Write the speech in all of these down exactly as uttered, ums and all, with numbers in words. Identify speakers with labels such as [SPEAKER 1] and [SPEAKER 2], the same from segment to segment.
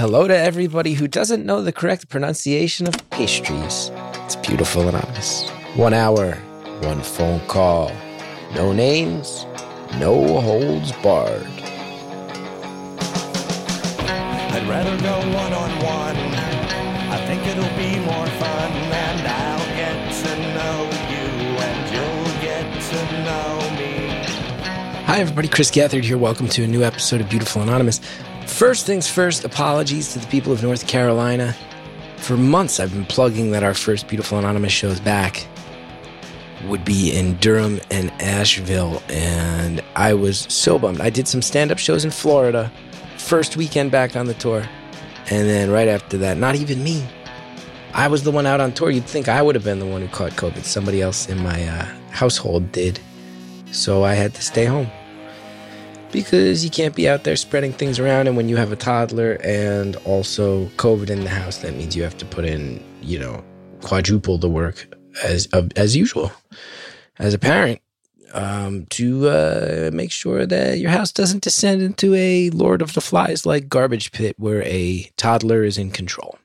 [SPEAKER 1] Hello to everybody who doesn't know the correct pronunciation of pastries. It's Beautiful Anonymous. One hour, one phone call. No names, no holds barred.
[SPEAKER 2] I'd rather go one-on-one. I think it'll be more fun, and I'll get to know you, and you'll get to know me.
[SPEAKER 1] Hi everybody, Chris Gethard here. Welcome to a new episode of Beautiful Anonymous. First things first, apologies to the people of North Carolina. For months I've been plugging that our first Beautiful Anonymous shows back would be in Durham and Asheville, and I was so bummed. I did some stand-up shows in Florida, first weekend back on the tour, and then right after that, not even me. I was the one out on tour. You'd think I would have been the one who caught COVID. Somebody else in my uh, household did. So I had to stay home. Because you can't be out there spreading things around, and when you have a toddler and also COVID in the house, that means you have to put in, you know, quadruple the work as uh, as usual as a parent um, to uh, make sure that your house doesn't descend into a Lord of the Flies-like garbage pit where a toddler is in control.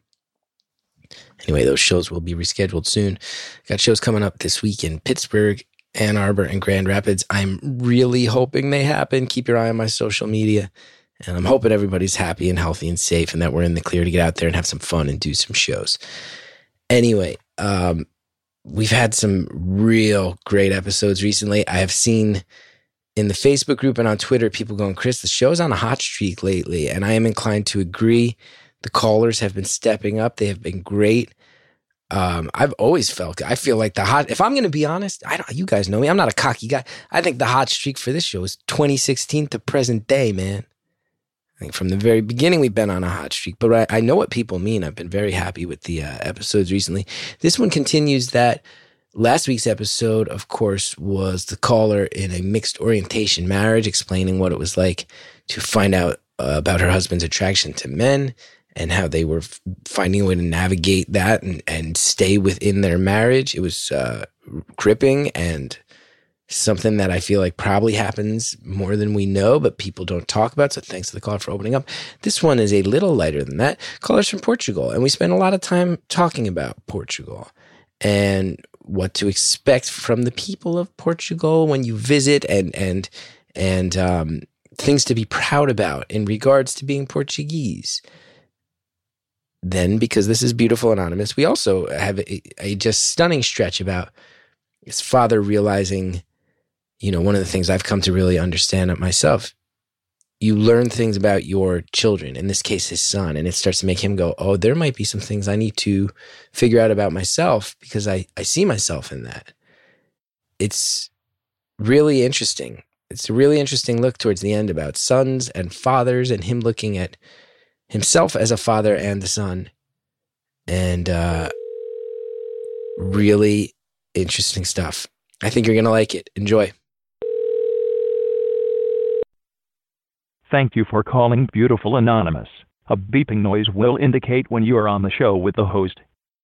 [SPEAKER 1] Anyway, those shows will be rescheduled soon. Got shows coming up this week in Pittsburgh, Ann Arbor, and Grand Rapids. I'm really hoping they happen. Keep your eye on my social media. And I'm hoping everybody's happy and healthy and safe and that we're in the clear to get out there and have some fun and do some shows. Anyway, um, we've had some real great episodes recently. I have seen in the Facebook group and on Twitter people going, Chris, the show's on a hot streak lately. And I am inclined to agree. The callers have been stepping up. They have been great. Um, I've always felt, I feel like the hot, if I'm going to be honest, I don't, you guys know me, I'm not a cocky guy. I think the hot streak for this show is twenty sixteen to present day, man. I think from the very beginning, we've been on a hot streak, but I, I know what people mean. I've been very happy with the uh, episodes recently. This one continues that. Last week's episode, of course, was the caller in a mixed orientation marriage, explaining what it was like to find out uh, about her husband's attraction to men, and how they were f- finding a way to navigate that and, and stay within their marriage. It was uh, gripping and something that I feel like probably happens more than we know, but people don't talk about. So thanks to the caller for opening up. This one is a little lighter than that. Caller's from Portugal, and we spend a lot of time talking about Portugal and what to expect from the people of Portugal when you visit, and and and um, things to be proud about in regards to being Portuguese. Then, because this is Beautiful Anonymous, we also have a, a just stunning stretch about his father realizing, you know, one of the things I've come to really understand it myself. You learn things about your children, in this case, his son, and it starts to make him go, oh, there might be some things I need to figure out about myself because I, I see myself in that. It's really interesting. It's a really interesting look towards the end about sons and fathers and him looking at himself as a father and the son. And uh, really interesting stuff. I think you're going to like it. Enjoy.
[SPEAKER 3] Thank you for calling Beautiful Anonymous. A beeping noise will indicate when you are on the show with the host.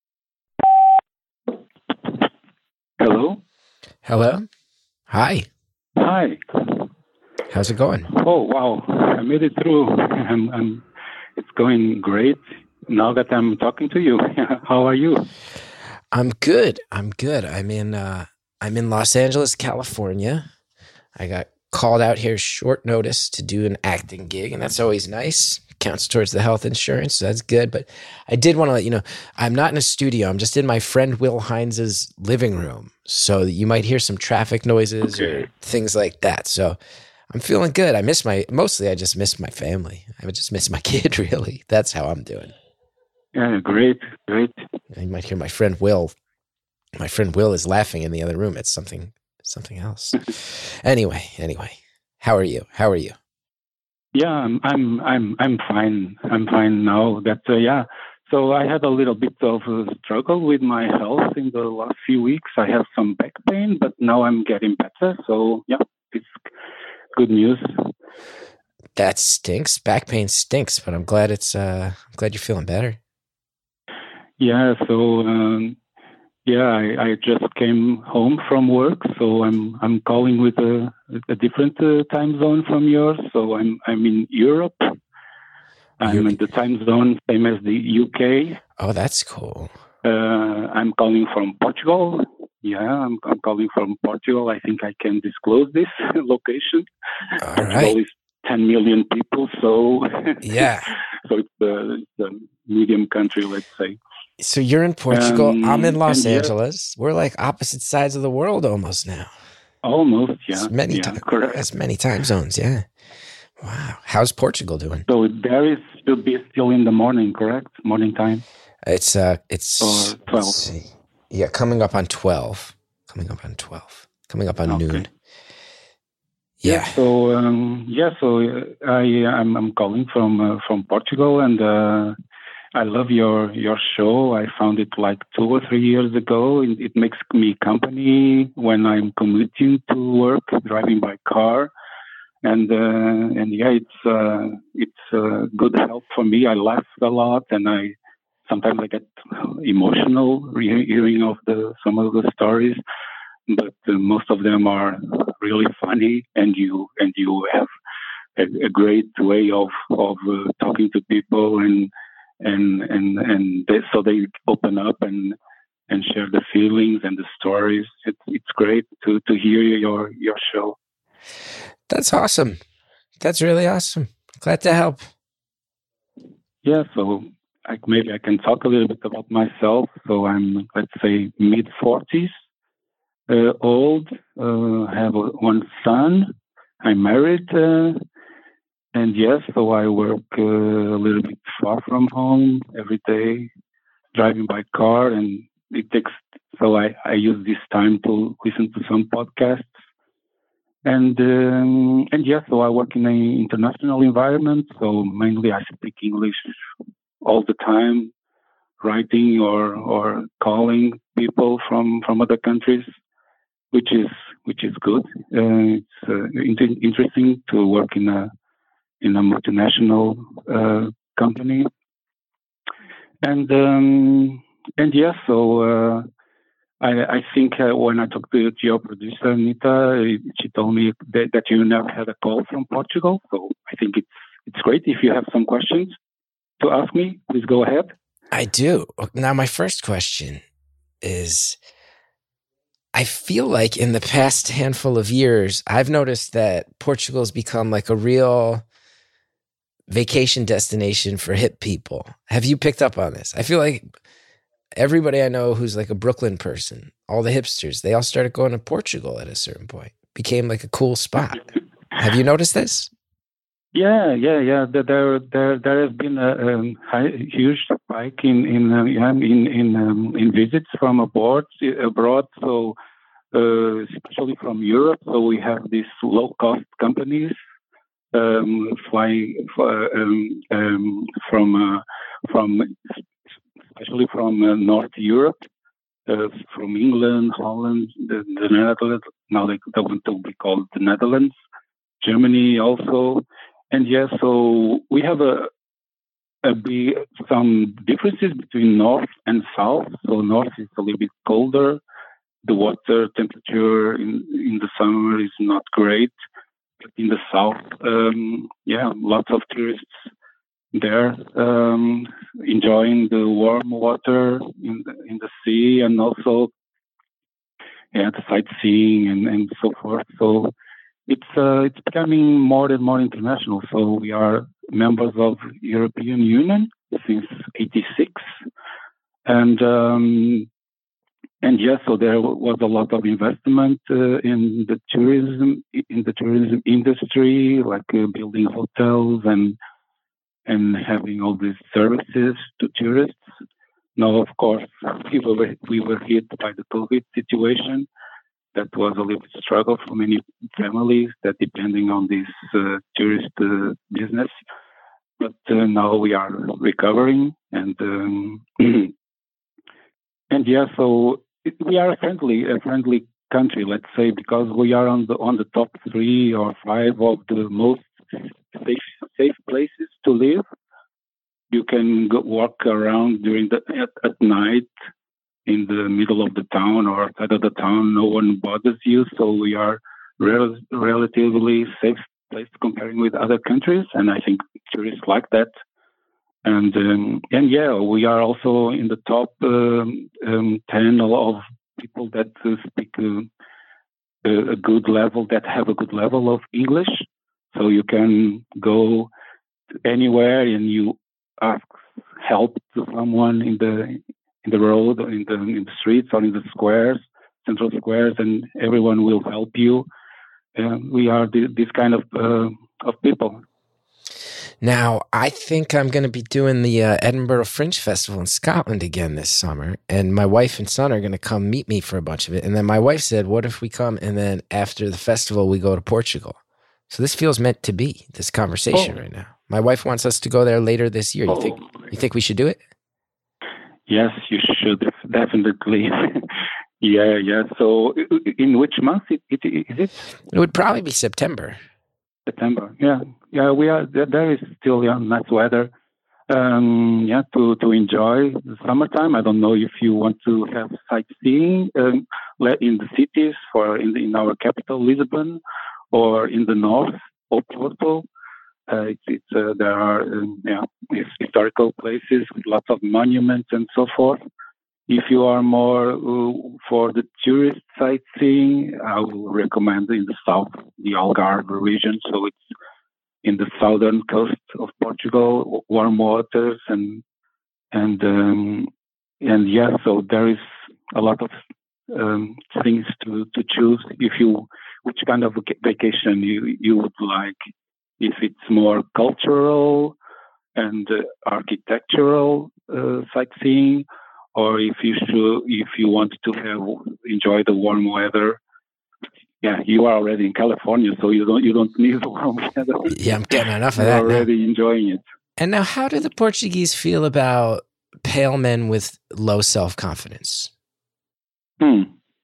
[SPEAKER 4] Hello?
[SPEAKER 1] Hello? Hi.
[SPEAKER 4] Hi.
[SPEAKER 1] How's it going?
[SPEAKER 4] Oh, wow. I made it through. I'm, I'm, it's going great now that I'm talking to you. How are you?
[SPEAKER 1] I'm good. I'm good. I'm in, uh, I'm in Los Angeles, California. I got called out here short notice to do an acting gig, and that's always nice. Counts towards the health insurance, so that's good. But I did want to let you know, I'm not in a studio. I'm just in my friend Will Hines' living room. So you might hear some traffic noises okay. or things like that. So I'm feeling good. I miss my, mostly I just miss my family. I would just miss my kid, really. That's how I'm doing.
[SPEAKER 4] Yeah, great, great.
[SPEAKER 1] You might hear my friend Will. My friend Will is laughing in the other room. It's something something else. anyway, anyway. How are you? How are you?
[SPEAKER 4] Yeah, I'm I'm I'm I'm fine. I'm fine now. That uh, yeah. So I had a little bit of a struggle with my health in the last few weeks. I have some back pain, but now I'm getting better. So yeah, it's good news.
[SPEAKER 1] That stinks. Back pain stinks, but I'm glad it's. Uh, I'm glad you're feeling better.
[SPEAKER 4] Yeah. So um, yeah, I, I just came home from work, so I'm I'm calling with a, a different uh, time zone from yours. So I'm I'm in Europe. I'm
[SPEAKER 1] You're-
[SPEAKER 4] in the time zone, same as the U K.
[SPEAKER 1] Oh, that's cool.
[SPEAKER 4] Uh, I'm calling from Portugal. Yeah, I'm, I'm calling from Portugal. I think I can disclose this location.
[SPEAKER 1] All
[SPEAKER 4] Portugal
[SPEAKER 1] right.
[SPEAKER 4] is ten million people, so
[SPEAKER 1] Yeah.
[SPEAKER 4] so it's a, it's a medium country, let's say.
[SPEAKER 1] So you're in Portugal.
[SPEAKER 4] Um,
[SPEAKER 1] I'm in Los
[SPEAKER 4] and yeah-
[SPEAKER 1] Angeles. We're like opposite sides of the world almost now.
[SPEAKER 4] Almost, yeah,
[SPEAKER 1] It's many
[SPEAKER 4] yeah,
[SPEAKER 1] times.
[SPEAKER 4] correct.
[SPEAKER 1] That's many time zones. Yeah. Wow. How's Portugal doing?
[SPEAKER 4] So there is to be still in the morning, correct? Morning time.
[SPEAKER 1] It's uh, it's
[SPEAKER 4] Or twelve.
[SPEAKER 1] let's see. Yeah, coming up on twelve. Coming up on twelve. Coming up on
[SPEAKER 4] Okay.
[SPEAKER 1] noon. Yeah.
[SPEAKER 4] So um, yeah, so uh, I I'm, I'm calling from uh, from Portugal, and uh, I love your your show. I found it like two or three years ago. It, it makes me company when I'm commuting to work, driving by car, and uh, and yeah, it's uh, it's uh, good help for me. I laugh a lot, and I sometimes I get emotional re- hearing of the some of the stories, but uh, most of them are really funny, and you and you have a, a great way of of uh, talking to people, and and and and they, so they open up and and share the feelings and the stories. It's it's great to to hear your your show.
[SPEAKER 1] That's awesome. That's really awesome. Glad to help.
[SPEAKER 4] Yeah, so I, maybe I can talk a little bit about myself. So I'm, let's say, mid forties, uh, old. Uh, have a, one son. I'm married, uh, and yes, so I work uh, a little bit far from home every day, driving by car, and it takes. So I, I use this time to listen to some podcasts. And um, and yes, so I work in an international environment. So mainly I speak English all the time, writing or or calling people from, from other countries, which is which is good. Uh, it's uh, in- interesting to work in a in a multinational uh, company. And um, and yes, so. Uh, I, I think uh, when I talked to your producer, Anita, she told me that, that you never had a call from Portugal. So I think it's it's great. If you have some questions to ask me, please go ahead.
[SPEAKER 1] I do. Now, my first question is, I feel like in the past handful of years, I've noticed that Portugal's become like a real vacation destination for hip people. Have you picked up on this? I feel like everybody I know who's like a Brooklyn person, all the hipsters, they all started going to Portugal at a certain point. Became like a cool spot. Have you noticed this?
[SPEAKER 4] Yeah, yeah, yeah. There, there, there, there has been a, a high, huge spike in in uh, yeah, in in um, in visits from abroad, abroad. So, uh, especially from Europe. So we have these low cost companies um, flying um, um, from uh, from. especially from uh, North Europe, uh, from England, Holland, the, the Netherlands. Now they, they want to be called the Netherlands, Germany also. And yeah, so we have a, a be, some differences between North and South. So North is a little bit colder. The water temperature in, in the summer is not great. But in the South, um, yeah, lots of tourists there, um, enjoying the warm water in the, in the sea, and also yeah, the sightseeing and, and so forth. So it's uh, it's becoming more and more international. So we are members of European Union since eighty-six, and um, and yes, so there was a lot of investment uh, in the tourism in the tourism industry, like uh, building hotels and and having all these services to tourists. Now, of course, we were, we were hit by the COVID situation. That was a little bit struggle for many families that depending on this uh, tourist uh, business. But uh, now we are recovering, and um, and yeah, so it, we are a friendly, a friendly country, let's say, because we are on the on the top three or five of the most safe safe places to live. You can go walk around during the at, at night in the middle of the town or outside of the town. No one bothers you, so we are rel- relatively safe place comparing with other countries, and I think tourists like that. And um, and yeah, we are also in the top um, um, ten of people that uh, speak uh, a, a good level, that have a good level of English. So you can go anywhere and you ask help to someone in the in the road, or in the in the streets, or in the squares, central squares, and everyone will help you. Uh, we are the, this kind of uh, of people.
[SPEAKER 1] Now, I think I'm going to be doing the uh, Edinburgh Fringe Festival in Scotland again this summer, and my wife and son are going to come meet me for a bunch of it. And then my wife said, what if we come and then after the festival we go to Portugal? So this feels meant to be, this conversation oh. right now. My wife wants us to go there later this year. You oh. think you think we should do it?
[SPEAKER 4] Yes, you should, definitely. yeah, yeah. So in which month it, it, is it?
[SPEAKER 1] It would probably be September.
[SPEAKER 4] September, yeah, yeah. We are there. Is still yeah, nice weather, um, yeah, to to enjoy the summertime. I don't know if you want to have sightseeing um, in the cities, for in, the, in our capital Lisbon, or in the north, Porto. Uh, it's, it's uh, there are um, yeah historical places with lots of monuments and so forth. If you are more uh, for the tourist sightseeing, I will recommend in the south, the Algarve region. So it's in the southern coast of Portugal, warm waters, and and um, and yeah. So there is a lot of um, things to, to choose. If you which kind of vacation you you would like. If it's more cultural and uh, architectural uh, sightseeing, or if you should, if you want to have enjoy the warm weather, yeah, you are already in California, so you don't you don't need the warm weather.
[SPEAKER 1] Yeah, I'm getting enough of
[SPEAKER 4] You're
[SPEAKER 1] that.
[SPEAKER 4] Already
[SPEAKER 1] now.
[SPEAKER 4] enjoying it.
[SPEAKER 1] And now, how do the Portuguese feel about pale men with low self confidence?
[SPEAKER 4] Hmm.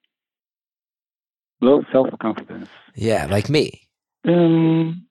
[SPEAKER 4] Low self confidence.
[SPEAKER 1] Yeah, like me.
[SPEAKER 4] Um.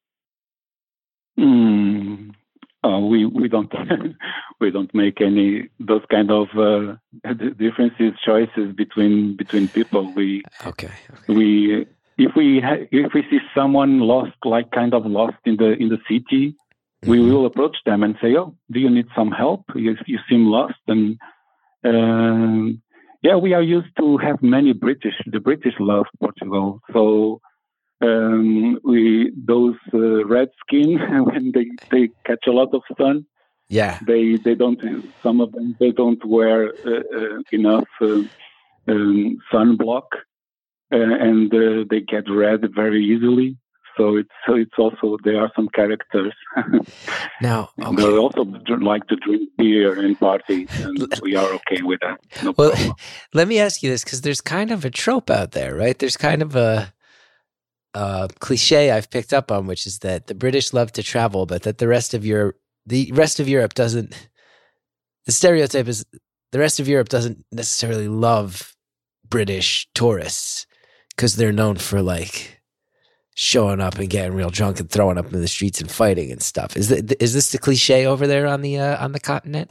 [SPEAKER 4] Hmm. Uh, we we don't we don't make any those kind of uh, differences choices between between people. We
[SPEAKER 1] okay. okay.
[SPEAKER 4] We if we ha- if we see someone lost, like kind of lost in the in the city, mm-hmm. we will approach them and say, "Oh, do you need some help? You you seem lost." And um, yeah, we are used to have many British. The British love Portugal, so. Um, we those uh, red skin when they, they catch a lot of sun.
[SPEAKER 1] Yeah,
[SPEAKER 4] they they don't. Some of them they don't wear uh, uh, enough uh, um, sunblock, uh, and uh, they get red very easily. So it's so it's also there are some characters.
[SPEAKER 1] Now okay.
[SPEAKER 4] They also like to drink beer and party, and we are okay with that. No
[SPEAKER 1] well,
[SPEAKER 4] problem.
[SPEAKER 1] Let me ask you this, because there's kind of a trope out there, right? There's kind of a Uh, cliche I've picked up on, which is that the British love to travel, but that the rest of Europe, the rest of Europe doesn't. The stereotype is the rest of Europe doesn't necessarily love British tourists because they're known for like showing up and getting real drunk and throwing up in the streets and fighting and stuff. Is that is this the cliche over there on the uh, on the continent?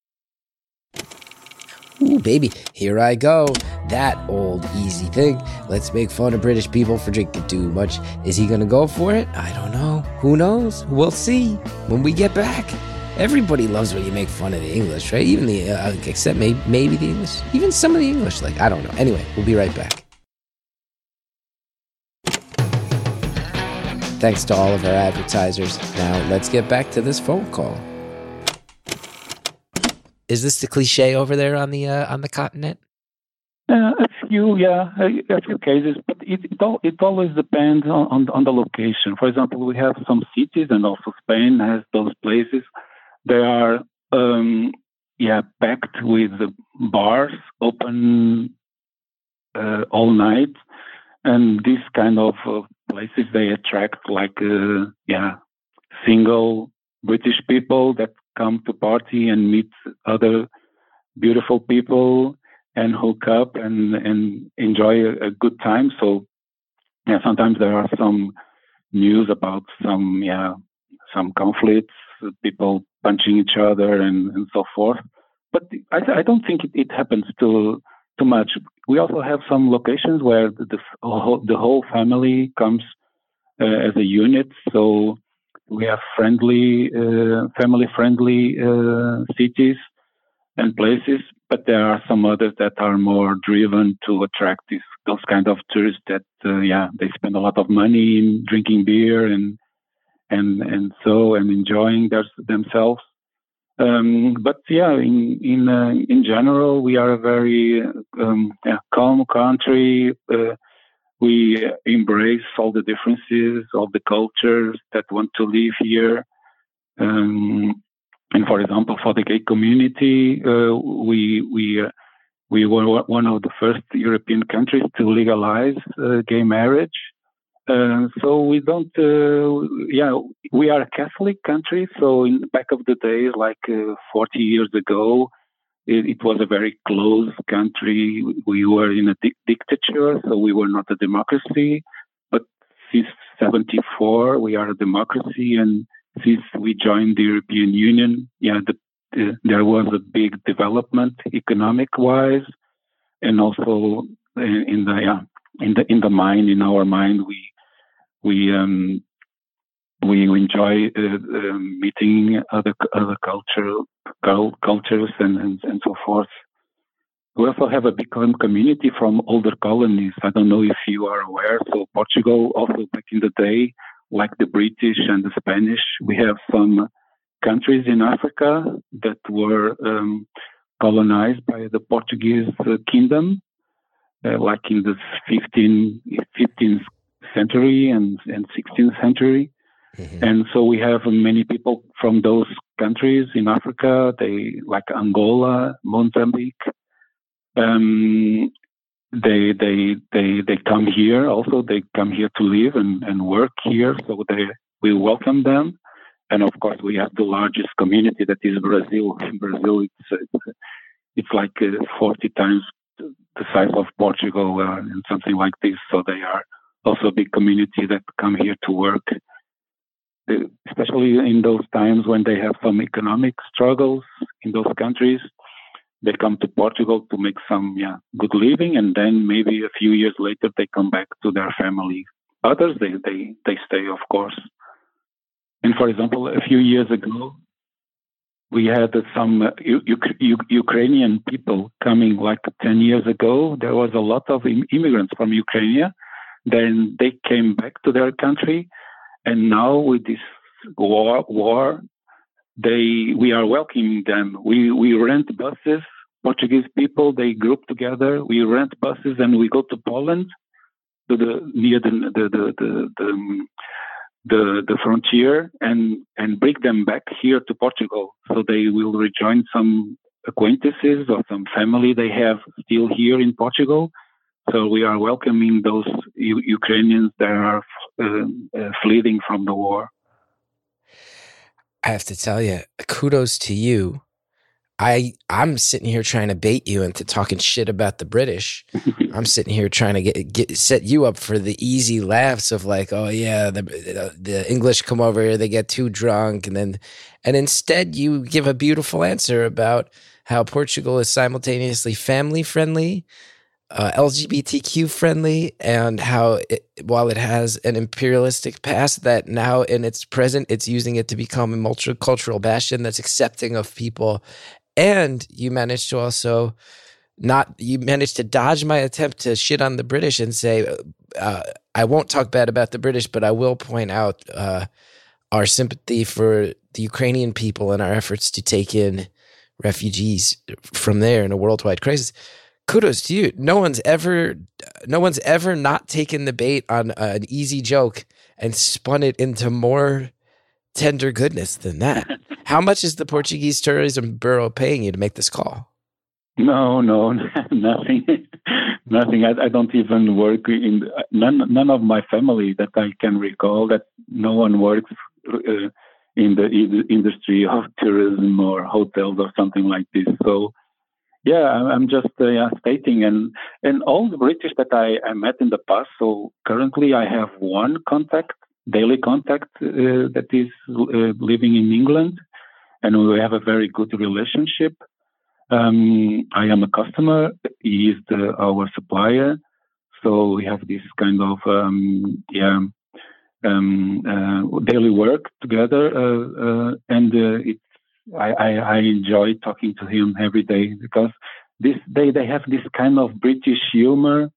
[SPEAKER 1] Ooh, baby, here I go. That old easy thing. Let's make fun of British people for drinking too much. Is he going to go for it? I don't know. Who knows? We'll see when we get back. Everybody loves when you make fun of the English, right? Even the, uh, except maybe, maybe the English. Even some of the English, like, I don't know. Anyway, we'll be right back. Thanks to all of our advertisers. Now, let's get back to this phone call. Is this the cliche over there on the uh, on the continent?
[SPEAKER 4] Uh, a few, yeah, a, a few cases, but it it, all, it always depends on, on on the location. For example, we have some cities, and also Spain has those places. They are, um, yeah, packed with bars, open uh, all night, and these kind of uh, places they attract like, uh, yeah, single British people that come to party and meet other beautiful people and hook up and, and enjoy a, a good time. So, yeah, sometimes there are some news about some, yeah, some conflicts, people punching each other and, and so forth. But I, I don't think it, it happens too too much. We also have some locations where the the whole, the whole family comes uh, as a unit. So we have friendly, uh, family-friendly uh, cities and places, but there are some others that are more driven to attract these, those kind of tourists that, uh, yeah, they spend a lot of money in drinking beer and and and so and enjoying their, themselves. Um, but yeah, in in uh, in general, we are a very um, yeah, calm country. Uh, we embrace all the differences, all the cultures that want to live here. Um, and for example, for the gay community, uh, we we uh, we were one of the first European countries to legalize uh, gay marriage. Uh, so we don't, uh, yeah, we are a Catholic country. So in the back of the days, like uh, forty years ago, it, it was a very closed country. We were in a di- dictature, so we were not a democracy. But since seventy-four, we are a democracy, and since we joined the European Union, yeah, the, the, there was a big development economic-wise, and also in, in the yeah, in the in the mind, in our mind, we we um, we enjoy uh, uh, meeting other other cultural cultures and, and and so forth. We also have a big community from older colonies. I don't know if you are aware. So Portugal, also back in the day, like the British and the Spanish, we have some countries in Africa that were um, colonized by the Portuguese uh, kingdom, uh, like in the fifteenth century and, and sixteenth century. Mm-hmm. And so we have many people from those countries in Africa, they like Angola, Mozambique. Um, they they they they come here also. They come here to live and, and work here. So they we welcome them. And of course, we have the largest community that is Brazil. In Brazil, it's it's, it's like uh, forty times the size of Portugal uh, and something like this. So they are also a big community that come here to work, uh, especially in those times when they have some economic struggles in those countries. They come to Portugal to make some yeah good living, and then maybe a few years later they come back to their family. Others they they they stay, of course. And for example, a few years ago, we had some uh, U- U- Ukrainian people coming. Like ten years ago, there was a lot of im- immigrants from Ukraine. Then they came back to their country, and now with this war, war, they we are welcoming them. We we rent buses. Portuguese people, they group together. We rent buses and we go to Poland, to the near the the the the, the, the, the frontier, and and bring them back here to Portugal. So they will rejoin some acquaintances or some family they have still here in Portugal. So we are welcoming those U- Ukrainians that are uh, uh, fleeing from the war.
[SPEAKER 1] I have to tell you, kudos to you. I, I'm sitting here trying to bait you into talking shit about the British. I'm sitting here trying to get, get set you up for the easy laughs of like, oh yeah, the the English come over here, they get too drunk, and then, and instead you give a beautiful answer about how Portugal is simultaneously family friendly, uh, L G B T Q friendly, and how it, while it has an imperialistic past, that now in its present, it's using it to become a multicultural bastion that's accepting of people. And you managed to also not, you managed to dodge my attempt to shit on the British and say, uh, I won't talk bad about the British, but I will point out uh, our sympathy for the Ukrainian people and our efforts to take in refugees from there in a worldwide crisis. Kudos to you. No one's ever, no one's ever not taken the bait on an easy joke and spun it into more tender goodness than that. How much is the Portuguese Tourism Bureau paying you to make this call?
[SPEAKER 4] No, no, nothing, nothing. I, I don't even work in none. None of my family that I can recall that no one works uh, in the industry of tourism or hotels or something like this. So, yeah, I'm just uh, yeah, stating, and and all the British that I, I met in the past. So currently, I have one contact, daily contact, uh, that is uh, living in England. And we have a very good relationship. Um, I am a customer. He is the, our supplier. So we have this kind of, um, yeah, um, uh, daily work together, uh, uh, and uh, it's I, I, I enjoy talking to him every day because this they they have this kind of British humor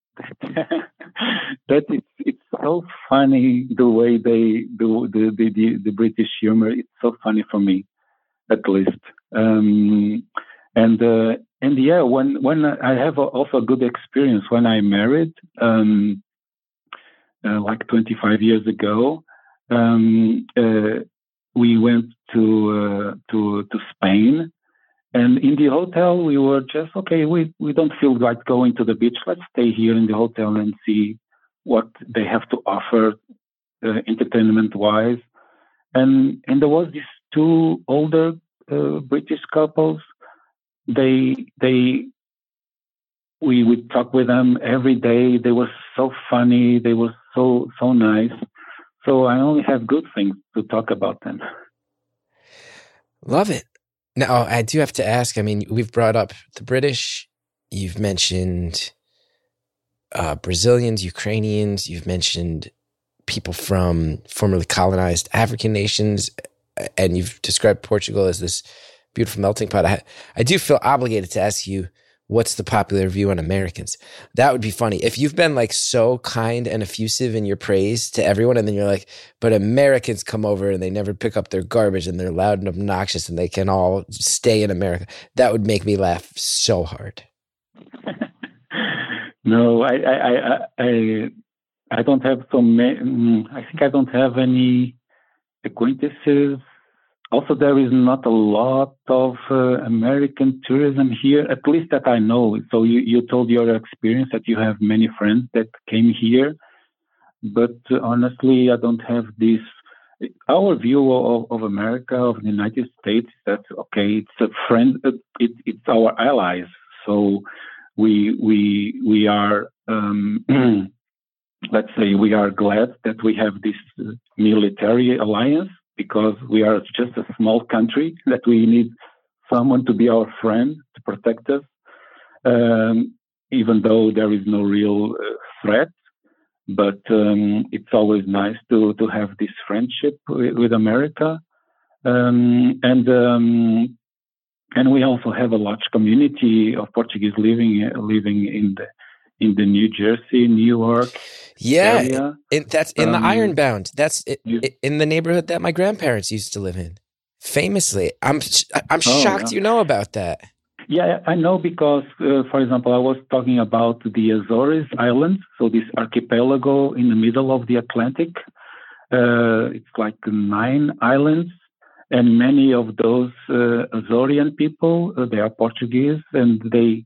[SPEAKER 4] that it's it's so funny the way they do the, the the the British humor. It's so funny for me, at least. Um, and uh, and yeah, when when I have also a good experience when I married, um, uh, like twenty-five years ago, um, uh, we went to uh, to to Spain. And in the hotel, we were just, okay, we, we don't feel like going to the beach. Let's stay here in the hotel and see what they have to offer uh, entertainment-wise. And and there was these two older uh, British couples. They, they, we would talk with them every day. They were so funny. They were so, so nice. So I only have good things to talk about them.
[SPEAKER 1] Love it. Now, I do have to ask, I mean, we've brought up the British, you've mentioned uh, Brazilians, Ukrainians, you've mentioned people from formerly colonized African nations, and you've described Portugal as this beautiful melting pot. I, I do feel obligated to ask you, what's the popular view on Americans? That would be funny. If you've been like so kind and effusive in your praise to everyone, and then you're like, but Americans come over and they never pick up their garbage and they're loud and obnoxious and they can all stay in America. That would make me laugh so hard.
[SPEAKER 4] No, I, I, I, I, I don't have so many, I think I don't have any acquaintances. Also, there is not a lot of uh, American tourism here, at least that I know. So you, you told your experience that you have many friends that came here. But uh, honestly, I don't have this. Our view of, of America, of the United States, is that, okay, it's a friend, it, it's our allies. So we, we, we are, um, let's say, we are glad that we have this military alliance, because we are just a small country that we need someone to be our friend to protect us, um, even though there is no real uh, threat. But um, it's always nice to, to have this friendship with, with America. Um, and um, and we also have a large community of Portuguese living living in the in the New Jersey, New York
[SPEAKER 1] yeah,
[SPEAKER 4] area.
[SPEAKER 1] It, that's in um, the Ironbound. That's it,
[SPEAKER 4] you,
[SPEAKER 1] it, in the neighborhood that my grandparents used to live in. Famously, I'm I'm
[SPEAKER 4] oh,
[SPEAKER 1] shocked
[SPEAKER 4] yeah.
[SPEAKER 1] you know about that.
[SPEAKER 4] Yeah, I know because, uh, for example, I was talking about the Azores Islands, so this archipelago in the middle of the Atlantic. Uh, it's like nine islands, and many of those uh, Azorean people, uh, they are Portuguese, and they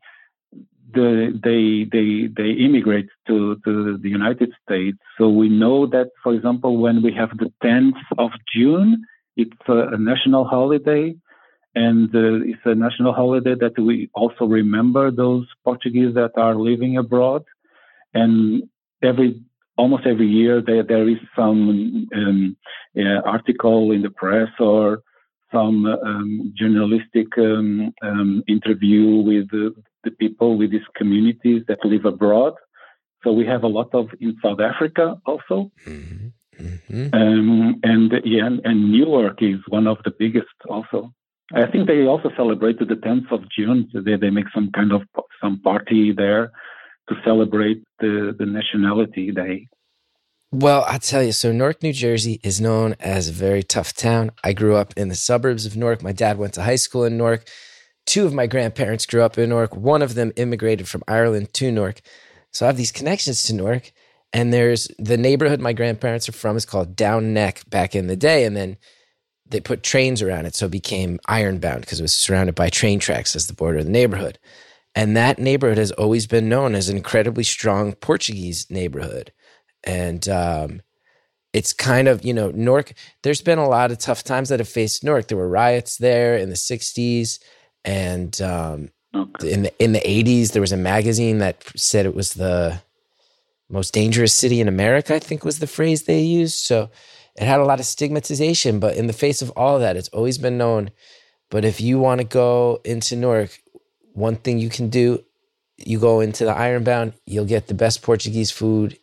[SPEAKER 4] the, they they they immigrate to, to the United States. So we know that, for example, when we have the tenth of June, it's a, a national holiday. And uh, it's a national holiday that we also remember those Portuguese that are living abroad. And every almost every year there there is some um, uh, article in the press or some um, journalistic um, um, interview with the, the people with these communities that live abroad. So we have a lot of in South Africa also.
[SPEAKER 1] Mm-hmm. Mm-hmm.
[SPEAKER 4] Um, and yeah, and Newark is one of the biggest also. I think they also celebrated the tenth of June. So they, they make some kind of some party there to celebrate the, the Nationality Day.
[SPEAKER 1] Well, I'll tell you, so Newark, New Jersey is known as a very tough town. I grew up in the suburbs of Newark. My dad went to high school in Newark. Two of my grandparents grew up in Newark. One of them immigrated from Ireland to Newark. So I have these connections to Newark. And there's the neighborhood my grandparents are from is called Down Neck back in the day. And then they put trains around it, so it became Ironbound because it was surrounded by train tracks as the border of the neighborhood. And that neighborhood has always been known as an incredibly strong Portuguese neighborhood. And um, it's kind of, you know, Newark, there's been a lot of tough times that have faced Newark. There were riots there in the sixties. And um, okay. in the in the eighties, there was a magazine that said it was the most dangerous city in America, I think was the phrase they used. So it had a lot of stigmatization, but in the face of all of that, it's always been known. But if you want to go into Newark, one thing you can do, you go into the Ironbound, you'll get the best Portuguese food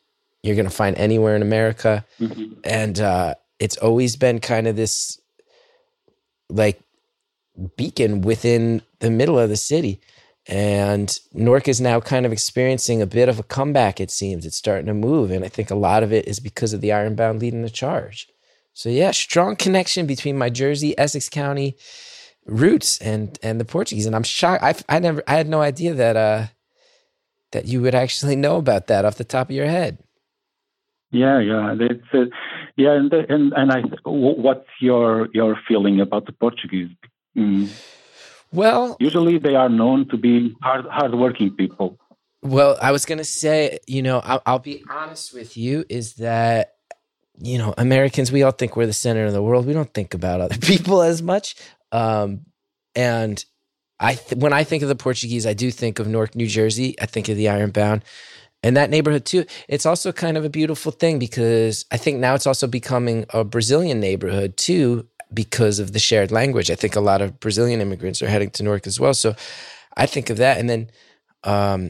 [SPEAKER 1] you're going to find anywhere in America.
[SPEAKER 4] Mm-hmm.
[SPEAKER 1] And uh, it's always been kind of this like beacon within the middle of the city. And Newark is now kind of experiencing a bit of a comeback, it seems. It's starting to move. And I think a lot of it is because of the Ironbound leading the charge. So yeah, strong connection between my Jersey, Essex County roots and and the Portuguese. And I'm shocked. I I never I had no idea that uh that you would actually know about that off the top of your head.
[SPEAKER 4] Yeah, yeah, that's uh, yeah, and and and I. What's your your feeling about the Portuguese? Mm.
[SPEAKER 1] Well,
[SPEAKER 4] usually they are known to be hard hardworking people.
[SPEAKER 1] Well, I was gonna say, you know, I'll, I'll be honest with you, is that you know, Americans, we all think we're the center of the world. We don't think about other people as much. Um, and I, th- when I think of the Portuguese, I do think of Newark, New Jersey. I think of the Ironbound and that neighborhood too. It's also kind of a beautiful thing because I think now it's also becoming a Brazilian neighborhood too, because of the shared language. I think a lot of Brazilian immigrants are heading to Newark as well. So I think of that. And then, um,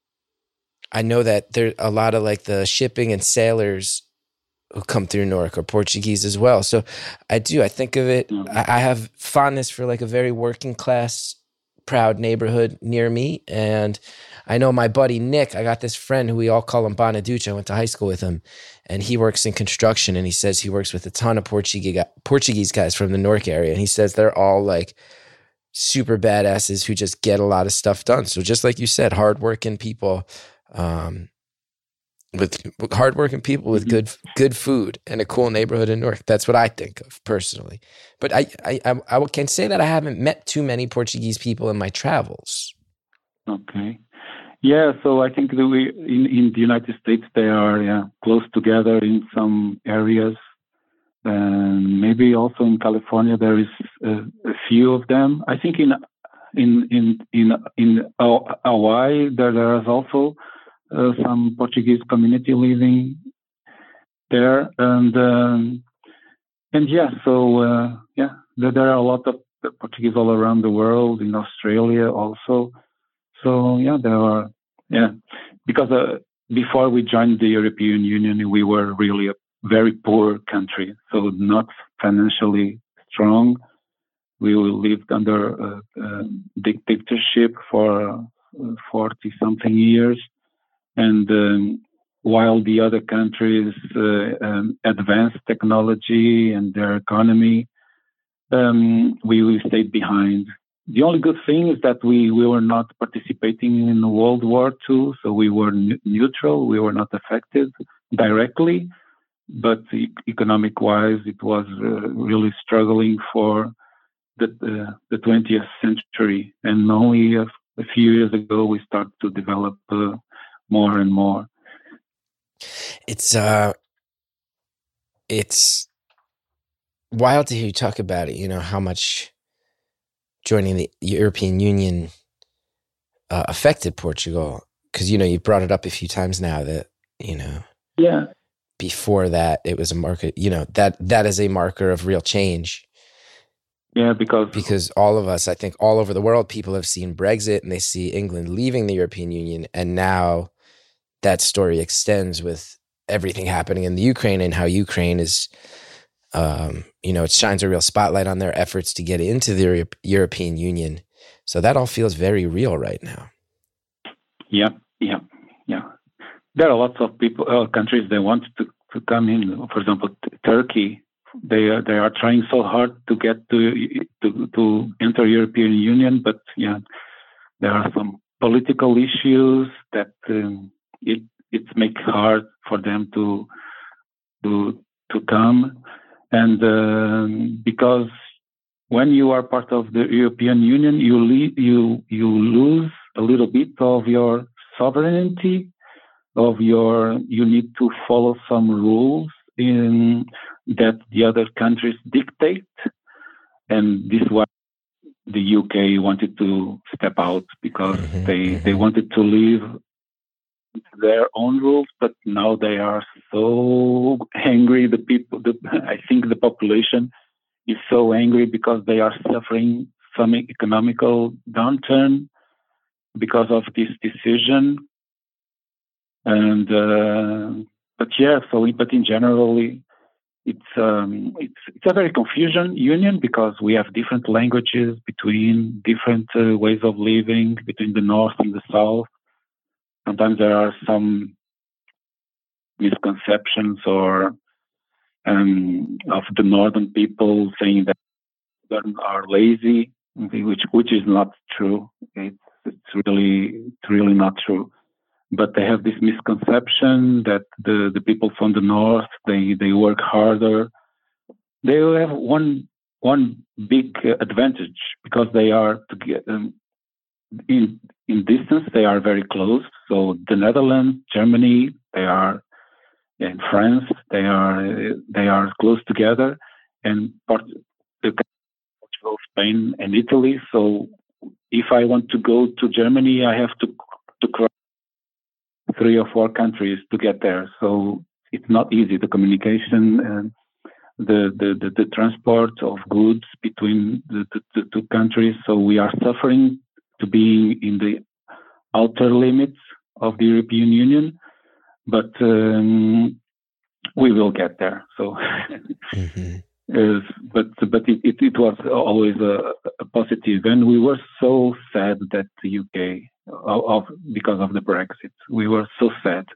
[SPEAKER 1] I know that there a lot of like the shipping and sailors who come through Newark are Portuguese as well. So I do, I think of it,
[SPEAKER 4] Mm-hmm.
[SPEAKER 1] I, I have fondness for like a very working class, proud neighborhood near me. And I know my buddy Nick, I got this friend who we all call him Bonaduce. I went to high school with him and he works in construction and he says he works with a ton of Portuguese Portuguese guys from the Newark area. And he says they're all like super badasses who just get a lot of stuff done. So just like you said, hardworking people, um, with, with hardworking people with good good food and a cool neighborhood in Newark. That's what I think of personally. But I I I, I can say that I haven't met too many Portuguese people in my travels.
[SPEAKER 4] Okay. Yeah, so I think that we in, in the United States they are yeah, close together in some areas, and maybe also in California there is a, a few of them. I think in in in in in Hawaii there there is also uh, some Portuguese community living there, and um, and yeah, so uh, yeah, there, there are a lot of Portuguese all around the world, in Australia also. So yeah, there are yeah, because uh, before we joined the European Union, we were really a very poor country, so not financially strong. We lived under a, a dictatorship for forty something years, and um, while the other countries uh, um, advanced technology and their economy, um, we, we stayed behind. The only good thing is that we, we were not participating in World War Two, so we were ne- neutral. We were not affected directly, but e- economic-wise, it was uh, really struggling for the, uh, the twentieth century. And only a, a few years ago, we started to develop uh, more and more.
[SPEAKER 1] It's uh, it's wild to hear you talk about it. You know how much joining the European Union uh, affected Portugal, because you know you brought it up a few times now that you know
[SPEAKER 4] yeah
[SPEAKER 1] before that it was a marker. You know that that is a marker of real change.
[SPEAKER 4] Yeah, because
[SPEAKER 1] because all of us, I think, all over the world, people have seen Brexit and they see England leaving the European Union, and now that story extends with everything happening in the Ukraine and how Ukraine is. Um, you know, it shines a real spotlight on their efforts to get into the Euro- European Union. So that all feels very real right now.
[SPEAKER 4] Yeah, yeah, yeah. There are lots of people, uh, countries that want to, to come in. For example, t- Turkey, they are, they are trying so hard to get to, to to enter European Union, but yeah, there are some political issues that um, it it makes hard for them to to to come. And um, because when you are part of the European Union, you le- you you lose a little bit of your sovereignty, of your you need to follow some rules in that the other countries dictate, and this is why the U K wanted to step out because
[SPEAKER 1] Mm-hmm,
[SPEAKER 4] they
[SPEAKER 1] mm-hmm.
[SPEAKER 4] they wanted to leave their own rules, but now they are so angry. The people, the, I think the population is so angry because they are suffering some economical downturn because of this decision. And uh, but yeah, so but in general, it's um, it's it's a very confusion union because we have different languages between different uh, ways of living between the north and the south. Sometimes there are some misconceptions or um, of the northern people saying that they are lazy, which which is not true. It's it's really it's really not true. But they have this misconception that the, the people from the north they, they work harder. They have one one big advantage because they are to get, um, in in distance they are very close. So the Netherlands, Germany, they are in France, they are they are close together, and part, Portugal, Spain, and Italy. So if I want to go to Germany, I have to to cross three or four countries to get there. So it's not easy. The communication and the the, the, the transport of goods between the, the, the two countries. So we are suffering to be in the outer limits of the European Union, but um, we will get there. So, mm-hmm. uh, but but it, it, it was always a, a positive, and we were so sad that the U K, of, of because of the Brexit, we were so sad.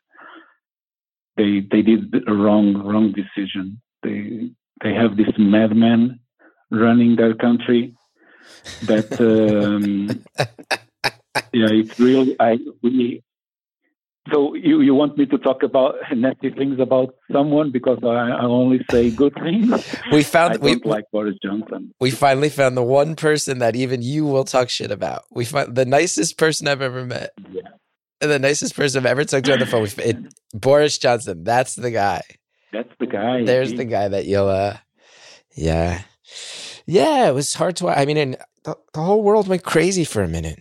[SPEAKER 4] They they did a wrong wrong decision. They they have this madman running their country. That um, yeah, it's really I we. So you, you want me to talk about nasty things about someone because I, I only say good things?
[SPEAKER 1] We found
[SPEAKER 4] I don't
[SPEAKER 1] we
[SPEAKER 4] like Boris Johnson.
[SPEAKER 1] We finally found the one person that even you will talk shit about. We find the nicest person I've ever met,
[SPEAKER 4] yeah.
[SPEAKER 1] and the nicest person I've ever talked to on the phone. We, it, Boris Johnson. That's the guy.
[SPEAKER 4] That's the guy.
[SPEAKER 1] There's the guy that you'll. Uh, yeah, yeah. It was hard to. I mean, and the, the whole world went crazy for a minute.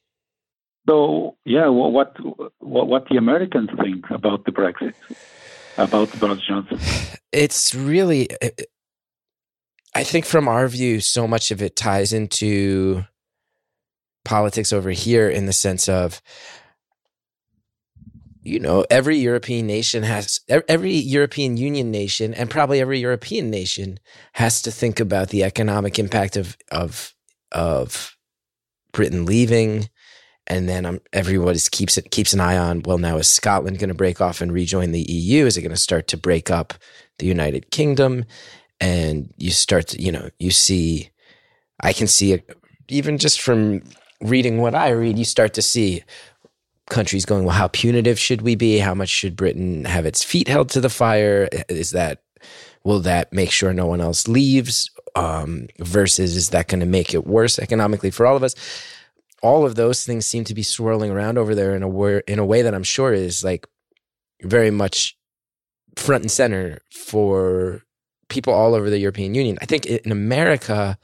[SPEAKER 4] So yeah, what what what the Americans think about the Brexit, about Boris Johnson?
[SPEAKER 1] It's really, I think from our view, so much of it ties into politics over here in the sense of, you know, every European nation has, every European Union nation, and probably every European nation has to think about the economic impact of of of Britain leaving. And then um, everyone just keeps it keeps an eye on, well, now is Scotland going to break off and rejoin the E U? Is it going to start to break up the United Kingdom? And you start to, you know, you see, I can see it, even just from reading what I read, you start to see countries going, well, how punitive should we be? How much should Britain have its feet held to the fire? Is that, will that make sure no one else leaves? Um, versus, is that going to make it worse economically for all of us? All of those things seem to be swirling around over there in a way, in a way that I'm sure is like very much front and center for people all over the European Union. I think in America,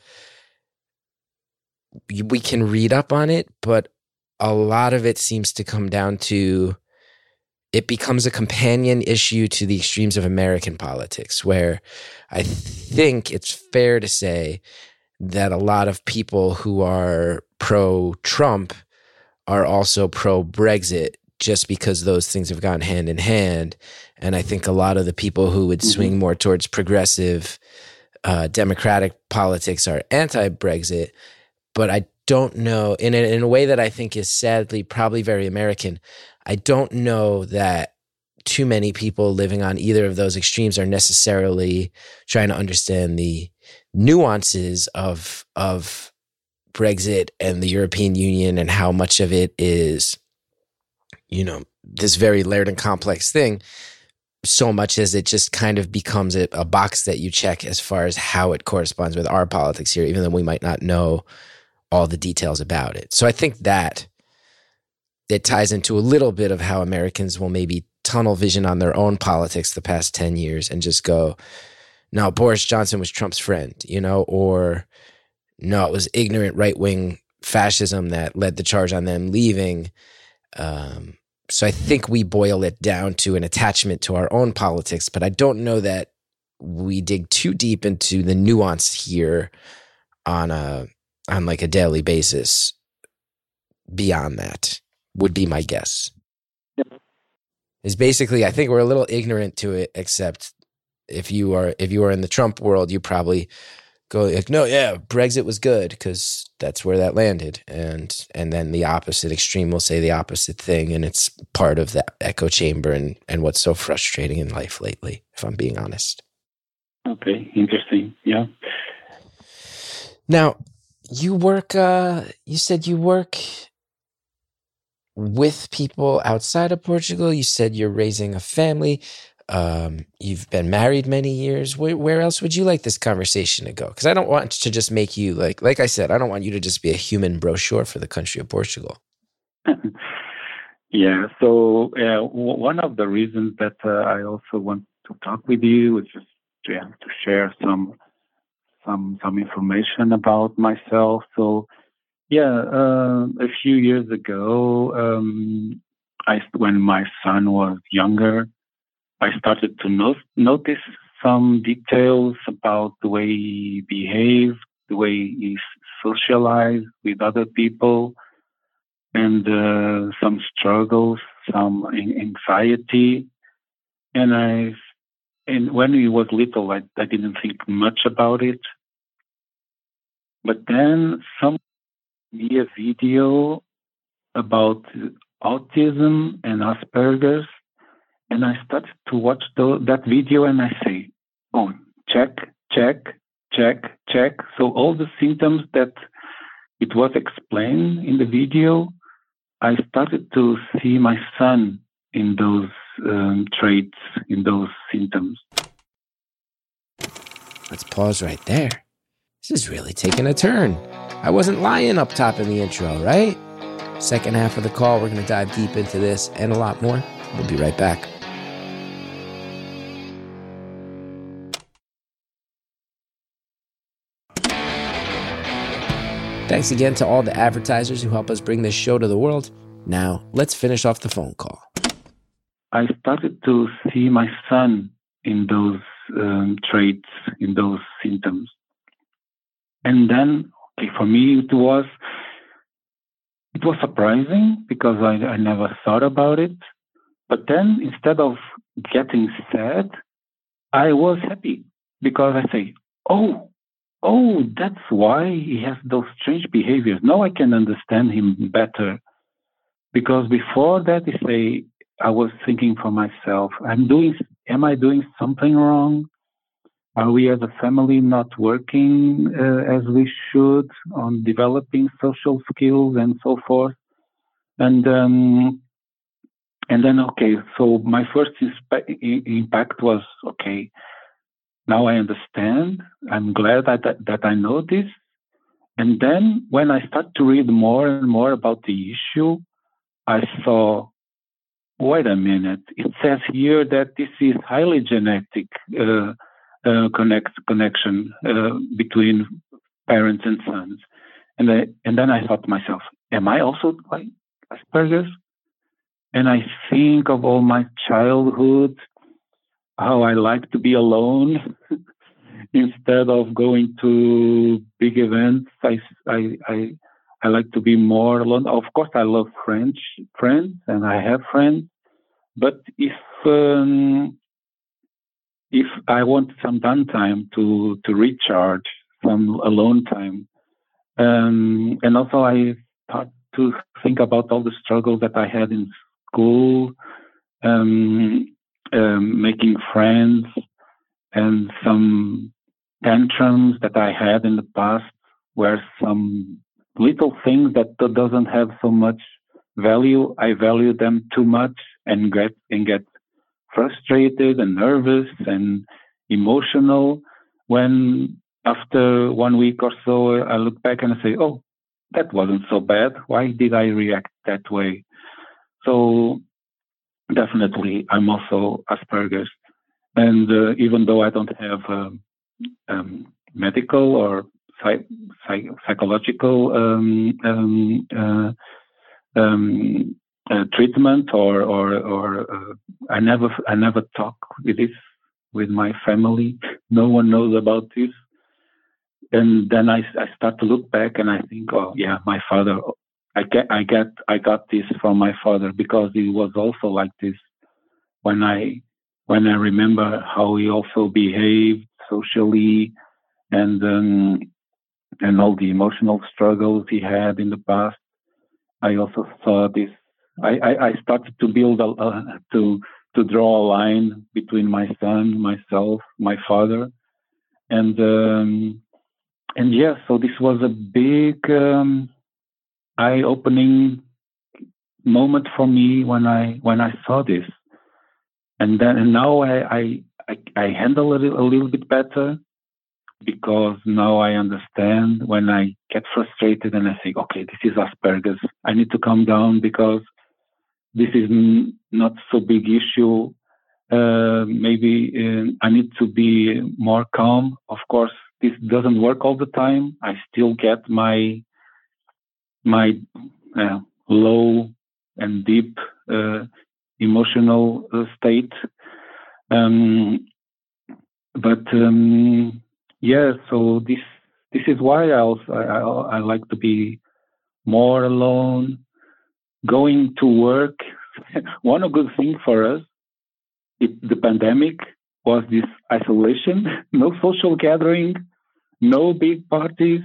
[SPEAKER 1] we can read up on it, but a lot of it seems to come down to, it becomes a companion issue to the extremes of American politics, where I think it's fair to say that a lot of people who are pro-Trump are also pro-Brexit, just because those things have gone hand in hand. And I think a lot of the people who would swing more towards progressive uh, democratic politics are anti-Brexit. But I don't know, in a, in a way that I think is sadly probably very American, I don't know that too many people living on either of those extremes are necessarily trying to understand the nuances of of Brexit and the European Union and how much of it is, you know, this very layered and complex thing, so much as it just kind of becomes a, a box that you check as far as how it corresponds with our politics here, even though we might not know all the details about it. So I think that it ties into a little bit of how Americans will maybe tunnel vision on their own politics the past ten years and just go, no, Boris Johnson was Trump's friend, you know, or no, it was ignorant right-wing fascism that led the charge on them leaving. Um, so I think we boil it down to an attachment to our own politics, but I don't know that we dig too deep into the nuance here on a on like a daily basis. Beyond that would be my guess. Is basically, I think we're a little ignorant to it, except if you are if you are in the Trump world, you probably go like, no, yeah, Brexit was good because that's where that landed. And and then the opposite extreme will say the opposite thing. And it's part of that echo chamber and, and what's so frustrating in life lately, if I'm being honest.
[SPEAKER 4] Okay, interesting. Yeah.
[SPEAKER 1] Now, you work, uh, you said you work with people outside of Portugal. You said you're raising a family. Um, you've been married many years. Where, where else would you like this conversation to go? Because I don't want to just make you like, like I said, I don't want you to just be a human brochure for the country of Portugal.
[SPEAKER 4] Yeah. So uh, w- one of the reasons that uh, I also want to talk with you is just yeah, to share some some some information about myself. So yeah, uh, a few years ago, um, I when my son was younger, I started to no- notice some details about the way he behaved, the way he socialized with other people, and uh, some struggles, some anxiety. And I, and when he was little, I, I didn't think much about it. But then some me a video about autism and Asperger's. And I started to watch the, that video and I say, oh, check, check, check, check. So all the symptoms that it was explained in the video, I started to see my son in those um, traits, in those symptoms.
[SPEAKER 1] Let's pause right there. This is really taking a turn. I wasn't lying up top in the intro, right? Second half of the call, we're going to dive deep into this and a lot more. We'll be right back. Thanks again to all the advertisers who help us bring this show to the world. Now, let's finish off the phone call.
[SPEAKER 4] I started to see my son in those um, traits, in those symptoms. And then, okay, for me, it was it was surprising because I, I never thought about it. But then, instead of getting sad, I was happy because I say, oh, Oh, that's why he has those strange behaviors. Now I can understand him better. Because before that, I say, I was thinking for myself, I'm doing, am I doing something wrong? Are we as a family not working uh, as we should on developing social skills and so forth? And um, and then, okay, so my first inspe- impact was, okay, now I understand. I'm glad that, that, that I know this. And then when I start to read more and more about the issue, I saw, wait a minute, it says here that this is highly genetic uh, uh, connect, connection uh, between parents and sons. And, I, and then I thought to myself, am I also like Asperger's? And I think of all my childhood, how I like to be alone. Instead of going to big events, I, I, I, I like to be more alone. Of course, I love French friends, and I have friends. But if um, if I want some downtime to to recharge, some alone time, um, and also I start to think about all the struggles that I had in school, um, um, making friends, and some tantrums that I had in the past were some little things that doesn't have so much value. I value them too much and get and get frustrated and nervous and emotional when after one week or so I look back and I say, oh, that wasn't so bad. Why did I react that way? So definitely I'm also Asperger's. And uh, even though I don't have um, um, medical or psych- psych- psychological um, um, uh, um, uh, treatment, or or, or uh, I never I never talk with this with my family. No one knows about this. And then I, I start to look back and I think, oh yeah, my father. I get I get I got this from my father because he was also like this. when I when I remember how he also behaved socially, and um, and all the emotional struggles he had in the past, I also saw this. I, I, I started to build a uh, to to draw a line between my son, myself, my father, and um, and yeah. So this was a big um, eye-opening moment for me when I when I saw this, and then and now I I, I, I handle it a little bit better, because now I understand when I get frustrated and I think, okay, this is Asperger's. I need to calm down because this is n- not so big issue. Uh, maybe uh, I need to be more calm. Of course, this doesn't work all the time. I still get my my uh, low and deep uh, emotional uh, state. Um, but um, yeah, so this this is why I also I, I, I like to be more alone. Going to work, one good thing for us, it, the pandemic, was this isolation, no social gathering, no big parties.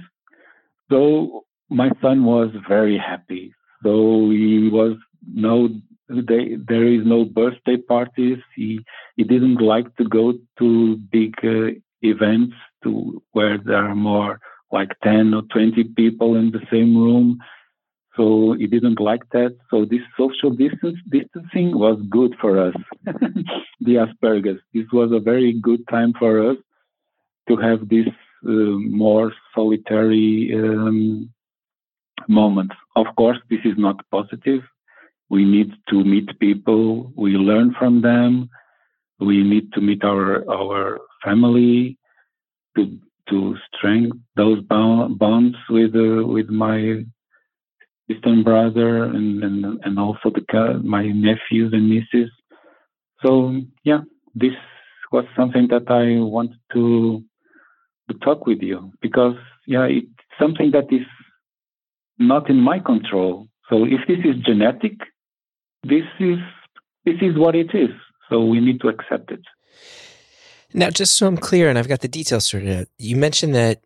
[SPEAKER 4] So my son was very happy. So he was no, they, there is no birthday parties. He he didn't like to go to big uh, events to where there are more like ten or twenty people in the same room. So he didn't like that. So this social distance distancing was good for us, the Asperger's. This was a very good time for us to have this uh, more solitary um, moment. Of course, this is not positive. We need to meet people. We learn from them. We need to meet our our family to to strengthen those bonds with uh, with my distant brother and, and, and also the my nephews and nieces. So yeah, this was something that I wanted to to talk with you, because yeah, it's something that is not in my control. So if this is genetic, this is this is what it is. So we need to accept it.
[SPEAKER 1] Now, just so I'm clear, and I've got the details sorted out, you mentioned that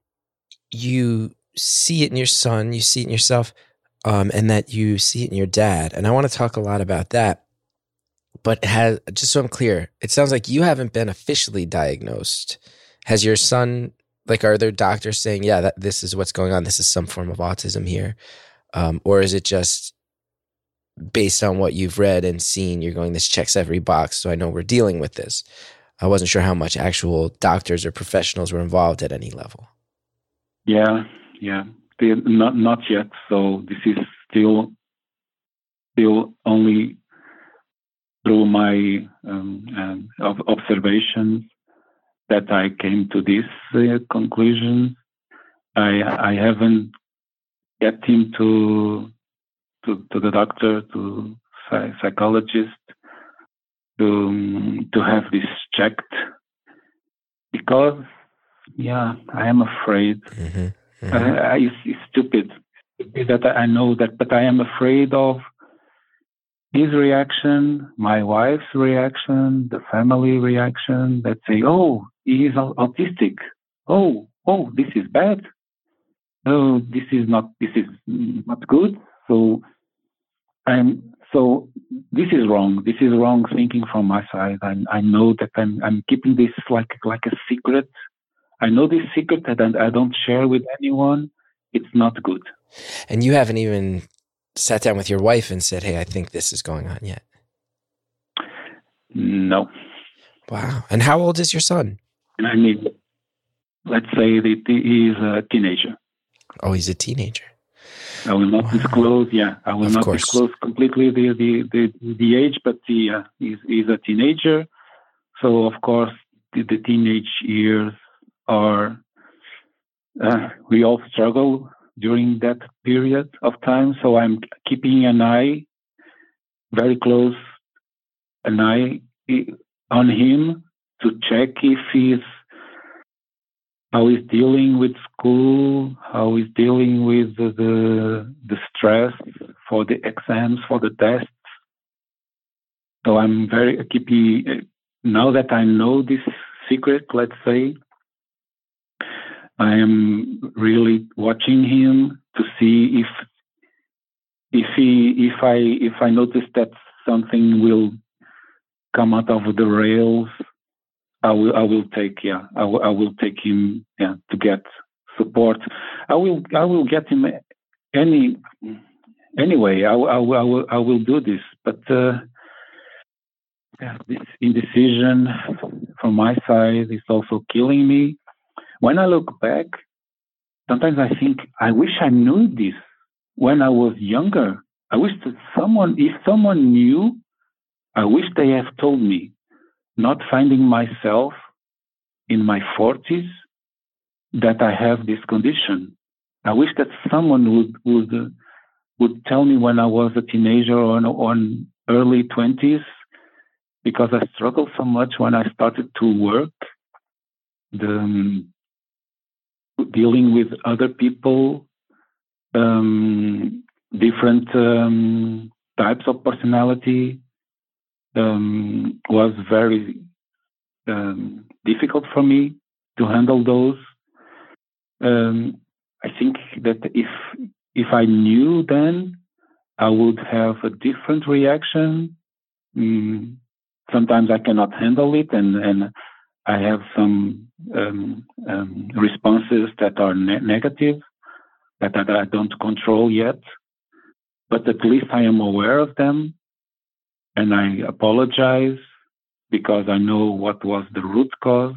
[SPEAKER 1] you see it in your son, you see it in yourself, um, and that you see it in your dad. And I want to talk a lot about that. But has, just so I'm clear, it sounds like you haven't been officially diagnosed. Has your son, like, are there doctors saying, yeah, that this is what's going on, this is some form of autism here? Um, or is it just based on what you've read and seen, you're going, this checks every box, so I know we're dealing with this? I wasn't sure how much actual doctors or professionals were involved at any level.
[SPEAKER 4] Yeah, yeah, they, not not yet. So this is still still only through my um, um, observations that I came to this uh, conclusion. I I haven't get him to to to the doctor, to psychologist, to um, to have this checked, because yeah, I am afraid.
[SPEAKER 1] Mm-hmm. Mm-hmm.
[SPEAKER 4] I, I, it's, it's stupid, stupid that I know that, but I am afraid of his reaction, my wife's reaction, the family reaction, that say, "Oh, he is autistic. Oh, oh, this is bad. Oh, this is not this is not good." So I'm so this is wrong. This is wrong thinking from my side. I I know that I'm I'm keeping this like like a secret. I know this secret and I don't share with anyone. It's not good.
[SPEAKER 1] And you haven't even sat down with your wife and said, "Hey, I think this is going on," yet?
[SPEAKER 4] No.
[SPEAKER 1] Wow. And how old is your son?
[SPEAKER 4] I mean, let's say that he is a teenager.
[SPEAKER 1] Oh, he's a teenager.
[SPEAKER 4] I will not wow. disclose. Yeah, I will
[SPEAKER 1] of
[SPEAKER 4] not
[SPEAKER 1] course.
[SPEAKER 4] disclose completely the the the, the age, but he uh, he's, he's a teenager. So of course, the, the teenage years are. Uh, we all struggle during that period of time. So I'm keeping an eye, very close, an eye on him to check if he's how he's dealing with school, how he's dealing with the, the the stress for the exams, for the tests. so I'm very keeping, now that I know this secret, let's say, I am really watching him to see if if he if I if I notice that something will come out of the rails, I will I will take yeah I will, I will take him yeah to get support. I will I will get him any anyway. I, I, I will I will do this, but uh, yeah, this indecision from my side is also killing me. When I look back, sometimes I think, I wish I knew this when I was younger. I wish that someone, if someone knew, I wish they have told me. Not finding myself in my forties, that I have this condition. I wish that someone would would uh, would tell me when I was a teenager or on, on early twenties, because I struggled so much when I started to work. The um, dealing with other people, um, different um, types of personality, um, was very um, difficult for me to handle those. Um, I think that if if I knew then, I would have a different reaction. Mm, sometimes I cannot handle it, and and I have some um, um, responses that are ne- negative, that, that I don't control yet. But at least I am aware of them, and I apologize because I know what was the root cause,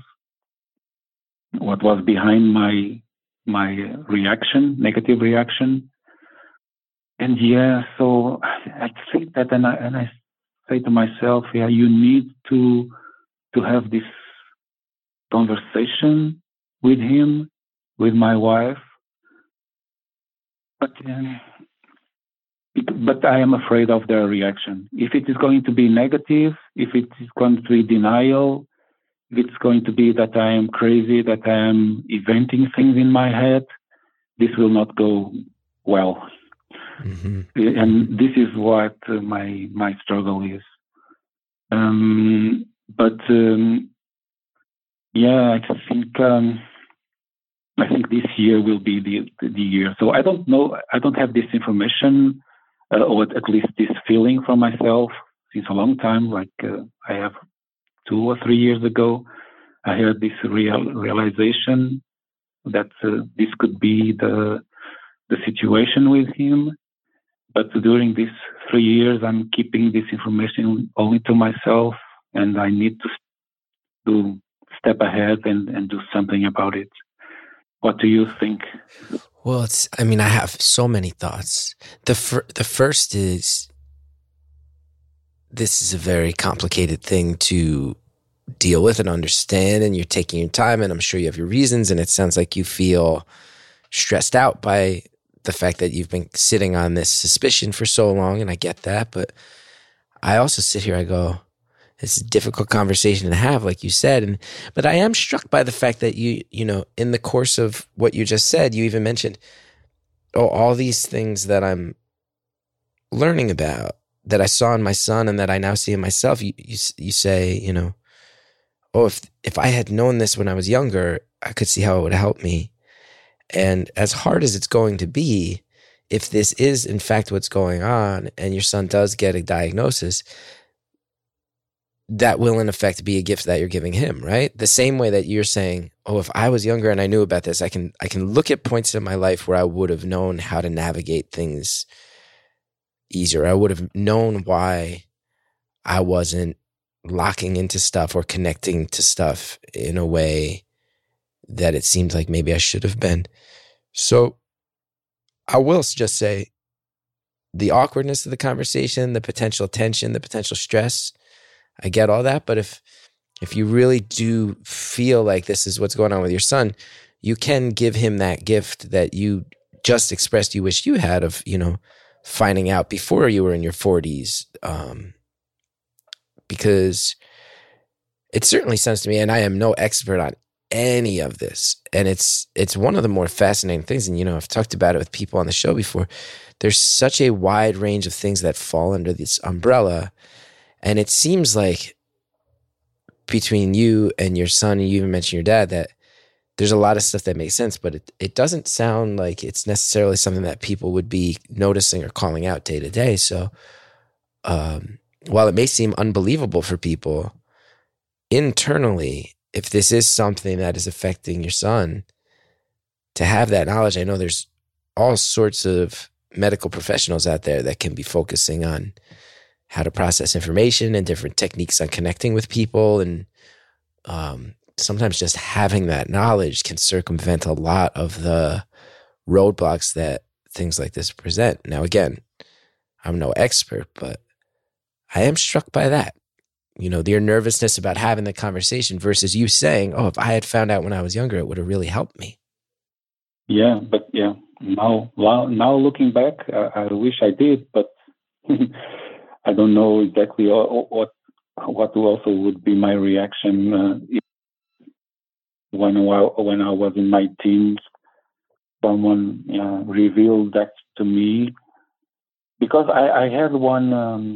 [SPEAKER 4] what was behind my my reaction, negative reaction. And yeah, so I think that, and I and I say to myself, yeah, you need to to have this conversation with him, with my wife, but um, it, but I am afraid of their reaction. If it is going to be negative, if it is going to be denial, if it's going to be that I am crazy, that I am inventing things in my head, this will not go well. Mm-hmm. And this is what uh, my my struggle is. Um, but um, yeah, I think um, I think this year will be the the year. So I don't know. I don't have this information, uh, or at least this feeling from myself since a long time. Like uh, I have two or three years ago, I had this real realization that uh, this could be the the situation with him. But during these three years, I'm keeping this information only to myself, and I need to to step ahead and, and do something about it. What do you think?
[SPEAKER 1] Well, it's, I mean, I have so many thoughts. The fir- the first is, this is a very complicated thing to deal with and understand, and you're taking your time, and I'm sure you have your reasons, and it sounds like you feel stressed out by the fact that you've been sitting on this suspicion for so long, and I get that, but I also sit here, I go, it's a difficult conversation to have, like you said, and but I am struck by the fact that you, you know, in the course of what you just said, you even mentioned, oh, all these things that I'm learning about, that I saw in my son and that I now see in myself. You, you, you say, you know, oh, if if I had known this when I was younger, I could see how it would help me. And as hard as it's going to be, if this is in fact what's going on and your son does get a diagnosis, that will in effect be a gift that you're giving him, right? The same way that you're saying, oh, if I was younger and I knew about this, I can I can look at points in my life where I would have known how to navigate things easier. I would have known why I wasn't locking into stuff or connecting to stuff in a way that it seemed like maybe I should have been. So I will just say the awkwardness of the conversation, the potential tension, the potential stress, I get all that. But if if you really do feel like this is what's going on with your son, you can give him that gift that you just expressed you wish you had of, you know, finding out before you were in your forties. Um, because it certainly sounds to me, and I am no expert on any of this, and it's it's one of the more fascinating things, and you know, I've talked about it with people on the show before. There's such a wide range of things that fall under this umbrella, And it seems like between you and your son, and you even mentioned your dad, that there's a lot of stuff that makes sense, but it, it doesn't sound like it's necessarily something that people would be noticing or calling out day to day. So um, while it may seem unbelievable for people, internally, if this is something that is affecting your son, to have that knowledge, I know there's all sorts of medical professionals out there that can be focusing on how to process information and different techniques on connecting with people. And um, sometimes just having that knowledge can circumvent a lot of the roadblocks that things like this present. Now, again, I'm no expert, but I am struck by that. You know, your nervousness about having the conversation versus you saying, oh, if I had found out when I was younger, it would have really helped me.
[SPEAKER 4] Yeah, but yeah, now, well, now looking back, uh, I wish I did, but I don't know exactly what what also would be my reaction uh, when I, when I was in my teens. Someone uh, revealed that to me, because I, I had one um,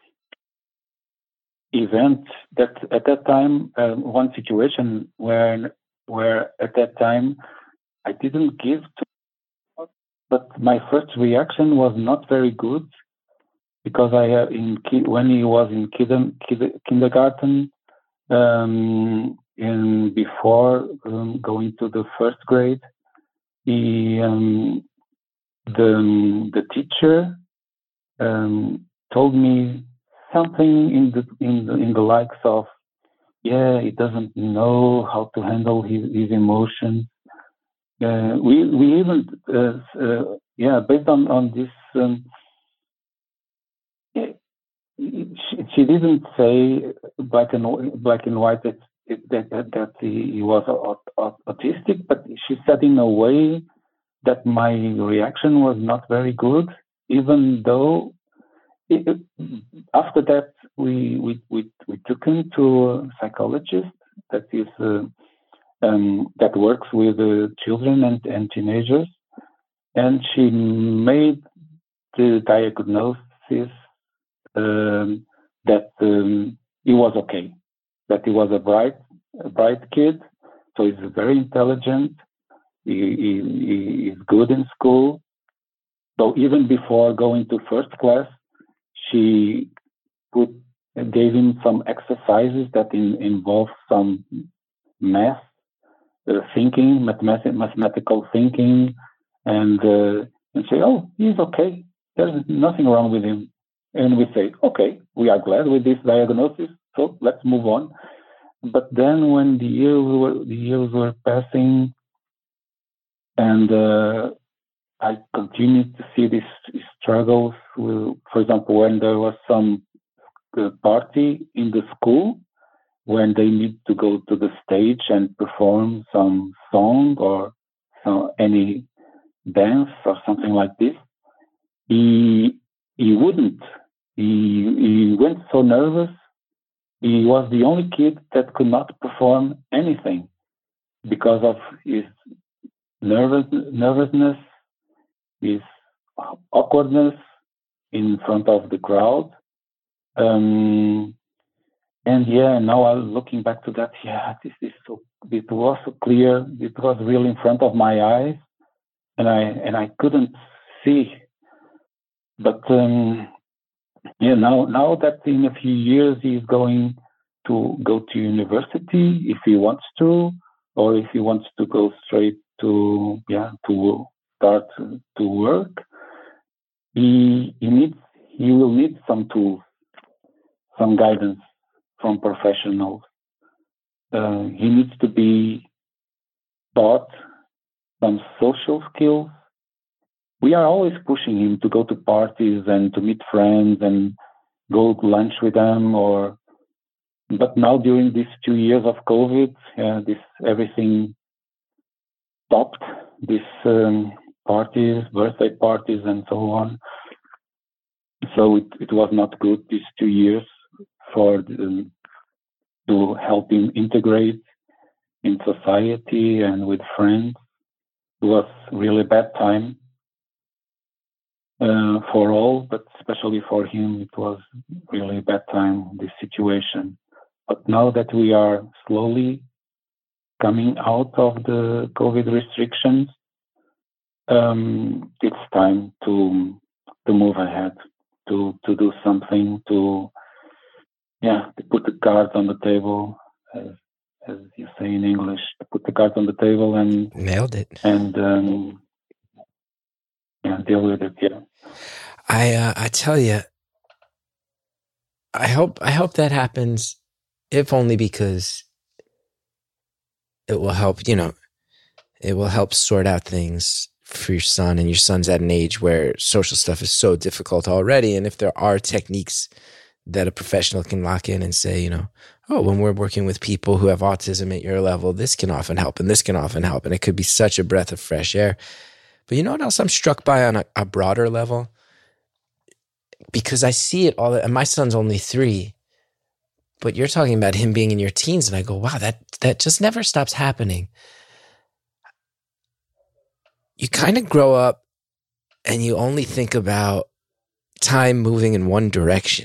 [SPEAKER 4] event that at that time, uh, one situation where where at that time I didn't give to, but my first reaction was not very good, because I have in when he was in kid, kid, kindergarten, um, and before um, going to the first grade, he um, the the teacher um, told me something in the in the in the likes of, yeah, he doesn't know how to handle his, his emotions. Uh, we we even uh, uh, yeah, based on on this, um, she, she didn't say black and black and white that that that, that he, he was autistic, but she said in a way that my reaction was not very good, even though it, after that we we we we took him to a psychologist that is. Uh, Um, that works with uh, children and, and teenagers, and she made the diagnosis um, that um, he was okay, that he was a bright, a bright kid, so he's very intelligent, he, he, he is good in school. So even before going to first class, she put gave him some exercises that in, involve some math. Uh, thinking, mathematic, mathematical thinking, and uh, and say, oh, he's okay. There's nothing wrong with him. And we say, okay, we are glad with this diagnosis, so let's move on. But then when the years were the years were passing, and uh, I continued to see these struggles. With, for example, when there was some uh, party in the school, when they need to go to the stage and perform some song or some, any dance or something like this, he he wouldn't. He he went so nervous. He was the only kid that could not perform anything because of his nervous nervousness, his awkwardness in front of the crowd. Um, And yeah, now I'm looking back to that. Yeah, this is so. It was so clear. It was really in front of my eyes, and I and I couldn't see. But um, yeah, now now that in a few years he's going to go to university if he wants to, or if he wants to go straight to yeah to start to work, he he needs he will need some tools, some guidance from professionals. Uh, he needs to be taught some social skills. We are always pushing him to go to parties and to meet friends and go to lunch with them. Or, but now during these two years of COVID, uh, this everything stopped. These um, parties, birthday parties, and so on. So it, it was not good these two years for the, to help him integrate in society and with friends. It was really bad time. uh, for all, but especially for him, it was really a bad time, this situation. But now that we are slowly coming out of the COVID restrictions, um, it's time to to move ahead, to to do something, to yeah, to put the cards on the table, as as you say in English, to put the cards on the table and
[SPEAKER 1] Nailed it.
[SPEAKER 4] and um, yeah, deal with it. Yeah,
[SPEAKER 1] I uh, I tell you, I hope I hope that happens, if only because it will help. You know, it will help sort out things for your son, and your son's at an age where social stuff is so difficult already. And if there are techniques that a professional can lock in and say, you know, oh, when we're working with people who have autism at your level, this can often help, and this can often help, and it could be such a breath of fresh air. But you know what else I'm struck by on a, a broader level? Because I see it all, and my son's only three, but you're talking about him being in your teens, and I go, wow, that that just never stops happening. You kind of grow up and you only think about time moving in one direction.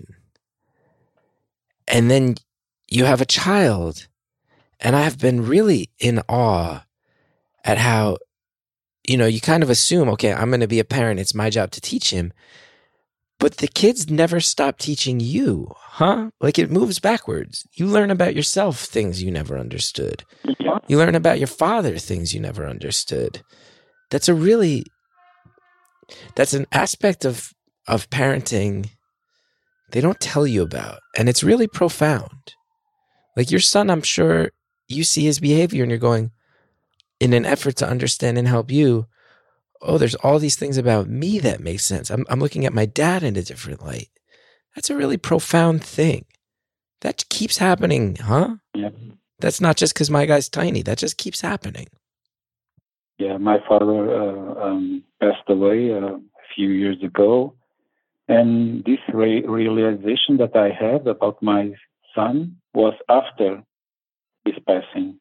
[SPEAKER 1] And then you have a child, and I've been really in awe at how, you know, you kind of assume, okay, I'm going to be a parent. It's my job to teach him. But the kids never stop teaching you, huh? Like, it moves backwards. You learn about yourself things you never understood. You learn about your father things you never understood. That's a really, that's an aspect of, of parenting they don't tell you about. And it's really profound. Like, your son, I'm sure you see his behavior and you're going, in an effort to understand and help you, oh, there's all these things about me that make sense. I'm, I'm looking at my dad in a different light. That's a really profound thing. That keeps happening, huh?
[SPEAKER 4] yeah,
[SPEAKER 1] That's not just because my guy's tiny. That just keeps happening.
[SPEAKER 4] yeah. My father uh, um, passed away uh, a few years ago, and this re- realization that I had about my son was after his passing.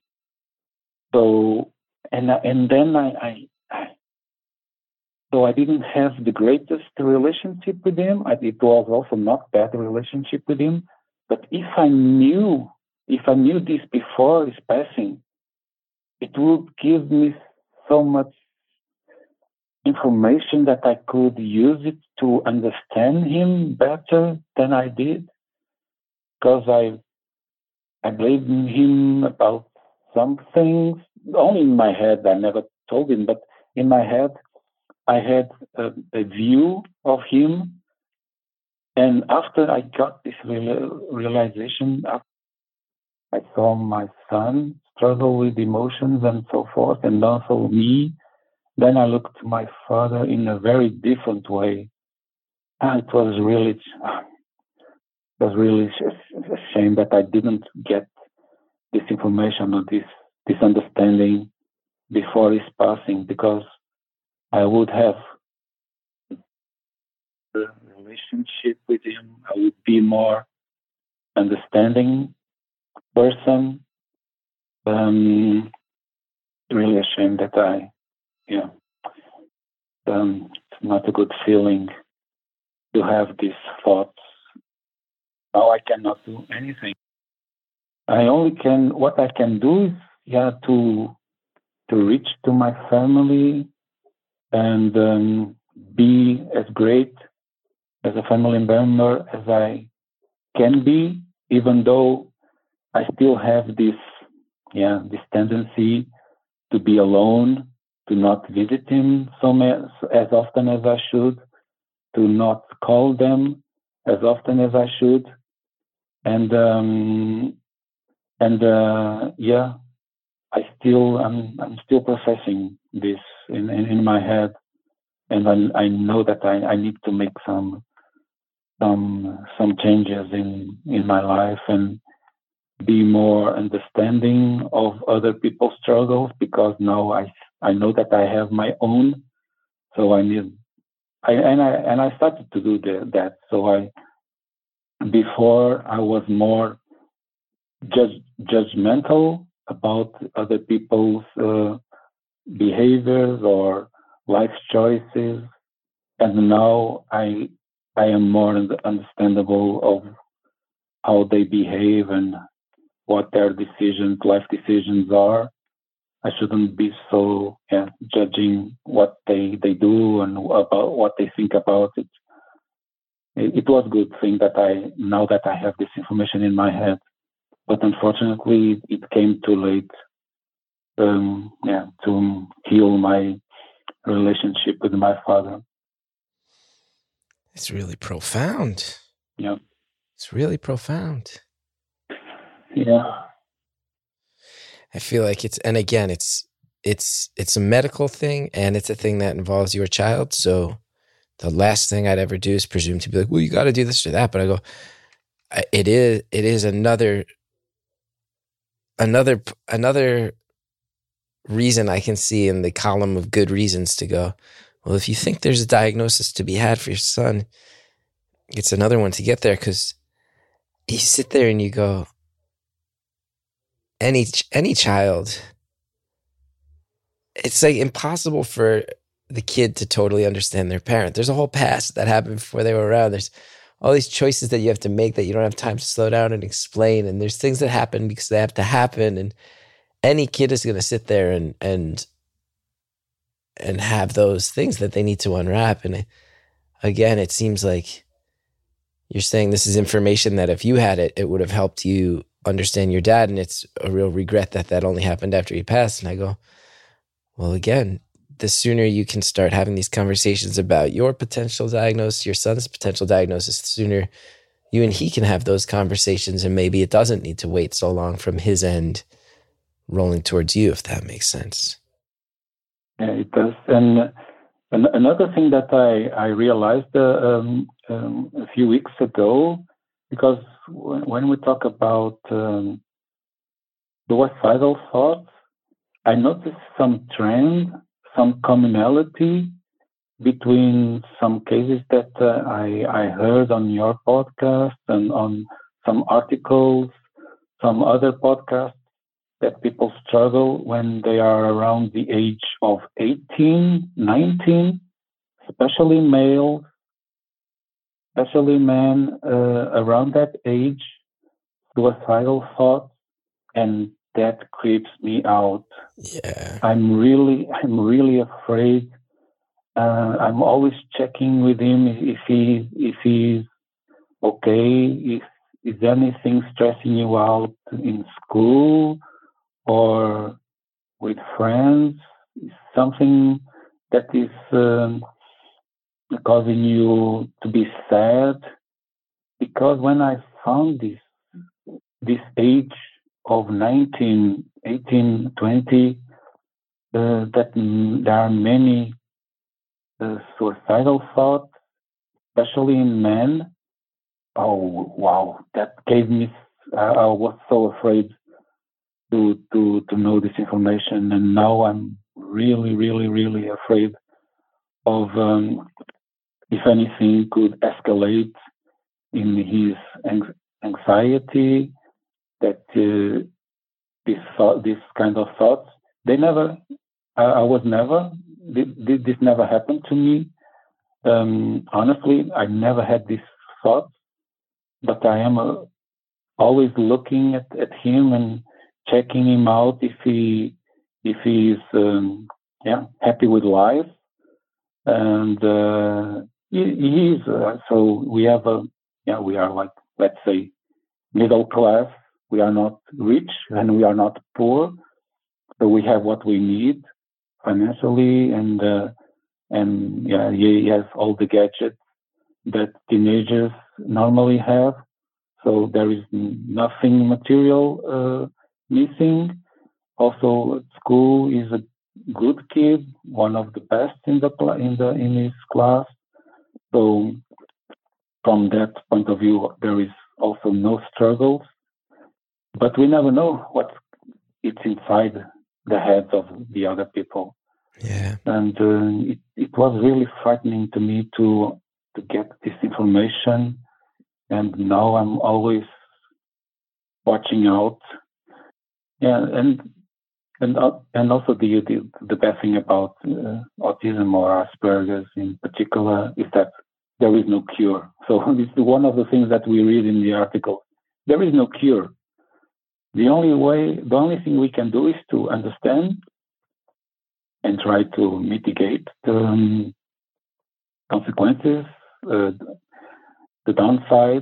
[SPEAKER 4] So, and and then I, I, I so I didn't have the greatest relationship with him. I, it was also not bad relationship with him. But if I knew, if I knew this before his passing, it would give me so much information that I could use it to understand him better than I did. Because I, I blamed him about some things, only in my head. I never told him, but in my head, I had a, a view of him. And after I got this real, realization, I saw my son struggle with emotions and so forth, and also me. Then I looked to my father in a very different way. And it was really, it was really a shame that I didn't get this information or this, this understanding before his passing, because I would have a relationship with him. I would be more understanding person. Um, really a shame that I, yeah, um, it's not a good feeling to have these thoughts. Now I cannot do anything. I only can, what I can do is, yeah, to to reach to my family and um, be as great as a family member as I can be, even though I still have this, yeah, this tendency to be alone, to not visit him so much, as often as I should, to not call them as often as I should, and um, and uh, yeah, I still I'm I'm still processing this in in, in my head, and I I know that I, I need to make some some some changes in in my life and be more understanding of other people's struggles, because now I I know that I have my own, so I need I and I and I started to do the, that. So I before I was more judge, judgmental about other people's uh, behaviors or life choices, and now I I am more understandable of how they behave and what their decisions, life decisions are. I shouldn't be so yeah, judging what they, they do and about what they think about it. it. It was a good thing that I now that I have this information in my head, but unfortunately it came too late. Um, yeah, to heal my relationship with my father.
[SPEAKER 1] It's really profound.
[SPEAKER 4] Yeah,
[SPEAKER 1] it's really profound.
[SPEAKER 4] Yeah.
[SPEAKER 1] I feel like it's, and again, it's, it's, it's a medical thing and it's a thing that involves your child. So the last thing I'd ever do is presume to be like, well, you got to do this or that. But I go, it is, it is another, another, another reason I can see in the column of good reasons to go, well, if you think there's a diagnosis to be had for your son, it's another one to get there. Cause you sit there and you go, any, any child, it's like impossible for the kid to totally understand their parent. There's a whole past that happened before they were around. There's all these choices that you have to make that you don't have time to slow down and explain. And there's things that happen because they have to happen. And any kid is going to sit there and, and, and have those things that they need to unwrap. And it, again, it seems like you're saying this is information that if you had it, it would have helped you understand your dad. And it's a real regret that that only happened after he passed. And I go, well, again, the sooner you can start having these conversations about your potential diagnosis, your son's potential diagnosis, the sooner you and he can have those conversations. And maybe it doesn't need to wait so long from his end rolling towards you, if that makes sense.
[SPEAKER 4] Yeah, it does. And uh, an- another thing that I, I realized uh, um, um, a few weeks ago, because w- when we talk about um, suicidal thoughts, I noticed some trend, some commonality between some cases that uh, I, I heard on your podcast and on some articles, some other podcasts, that people struggle when they are around the age of eighteen, nineteen, especially males, especially men uh, around that age, suicidal thoughts, and that creeps me out.
[SPEAKER 1] Yeah.
[SPEAKER 4] I'm really, I'm really afraid. Uh, I'm always checking with him if he, if he's okay. If is anything stressing you out in school or with friends? Something that is um, causing you to be sad? Because when I found this, this age of nineteen, eighteen, twenty, uh, that mm, there are many uh, suicidal thoughts, especially in men. Oh, wow, that gave me, uh, I was so afraid to, to, to know this information. And now I'm really, really, really afraid of um, if anything could escalate in his ang- anxiety, that uh, this thought, this kind of thoughts, they never, I, I was never, this, this never happened to me. Um, honestly, I never had these thoughts, but I am uh, always looking at, at him and checking him out if he if he is um, yeah happy with life, and uh, he, he is. Uh, so we have a yeah we are like, let's say, middle class. We are not rich and we are not poor, so we have what we need financially, and uh, and yeah, he has all the gadgets that teenagers normally have. So there is nothing material uh, missing. Also, at school is a good kid, one of the best in the cla- in the in his class. So from that point of view, there is also no struggles. But we never know what it's inside the heads of the other people.
[SPEAKER 1] Yeah.
[SPEAKER 4] And uh, it, it was really frightening to me to to get this information. And now I'm always watching out. Yeah, and and uh, and also the, the the best thing about uh, autism or Asperger's in particular is that there is no cure. So this is one of the things that we read in the article. There is no cure. The only way, the only thing we can do is to understand and try to mitigate the um, consequences, uh, the downside,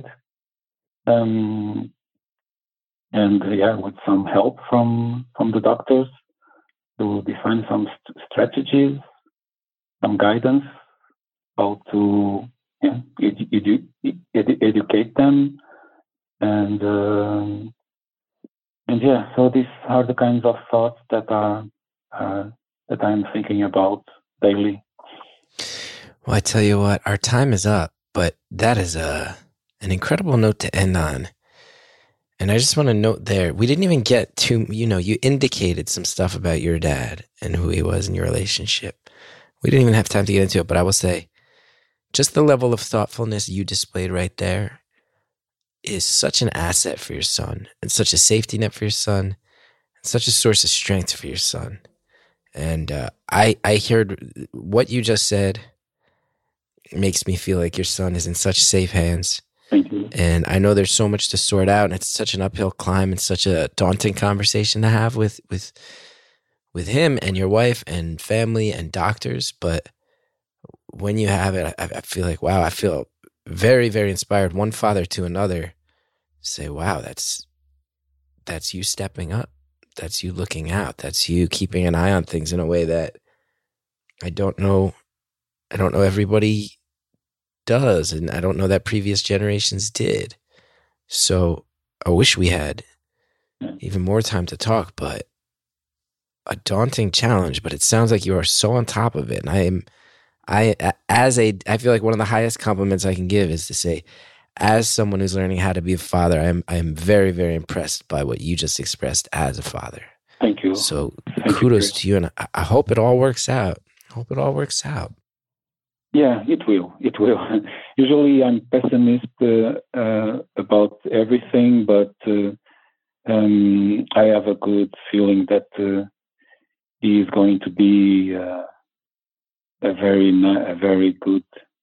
[SPEAKER 4] um, and uh, yeah, with some help from from the doctors to define some st- strategies, some guidance, how to yeah, edu- edu- edu- educate them, and um, and yeah. So these are the kinds of thoughts that are uh, that I'm thinking about daily.
[SPEAKER 1] Well, I tell you what, our time is up, but that is a an incredible note to end on. And I just want to note there, we didn't even get to, you know, you indicated some stuff about your dad and who he was in your relationship. We didn't even have time to get into it, but I will say, just the level of thoughtfulness you displayed right there is such an asset for your son, and such a safety net for your son, and such a source of strength for your son. And uh, I, I heard what you just said. It makes me feel like your son is in such safe hands.
[SPEAKER 4] Thank you.
[SPEAKER 1] And I know there's so much to sort out, and it's such an uphill climb and such a daunting conversation to have with with with him and your wife and family and doctors. But when you have it, I, I feel like, wow, I feel very, very inspired. One father to another, say, wow, that's that's you stepping up. That's you looking out. That's you keeping an eye on things in a way that I don't know. I don't know everybody does, and I don't know that previous generations did. So I wish we had even more time to talk, but a daunting challenge. But it sounds like you are so on top of it. And I am, I as a, I feel like one of the highest compliments I can give is to say, as someone who's learning how to be a father, I am, I am very, very impressed by what you just expressed as a father.
[SPEAKER 4] Thank you.
[SPEAKER 1] So
[SPEAKER 4] Thank
[SPEAKER 1] kudos
[SPEAKER 4] you,
[SPEAKER 1] to you, and I, I hope it all works out. I hope it all works out.
[SPEAKER 4] Yeah, it will. It will. Usually I'm pessimist uh, uh, about everything, but uh, um, I have a good feeling that uh, he is going to be uh, a very, a very good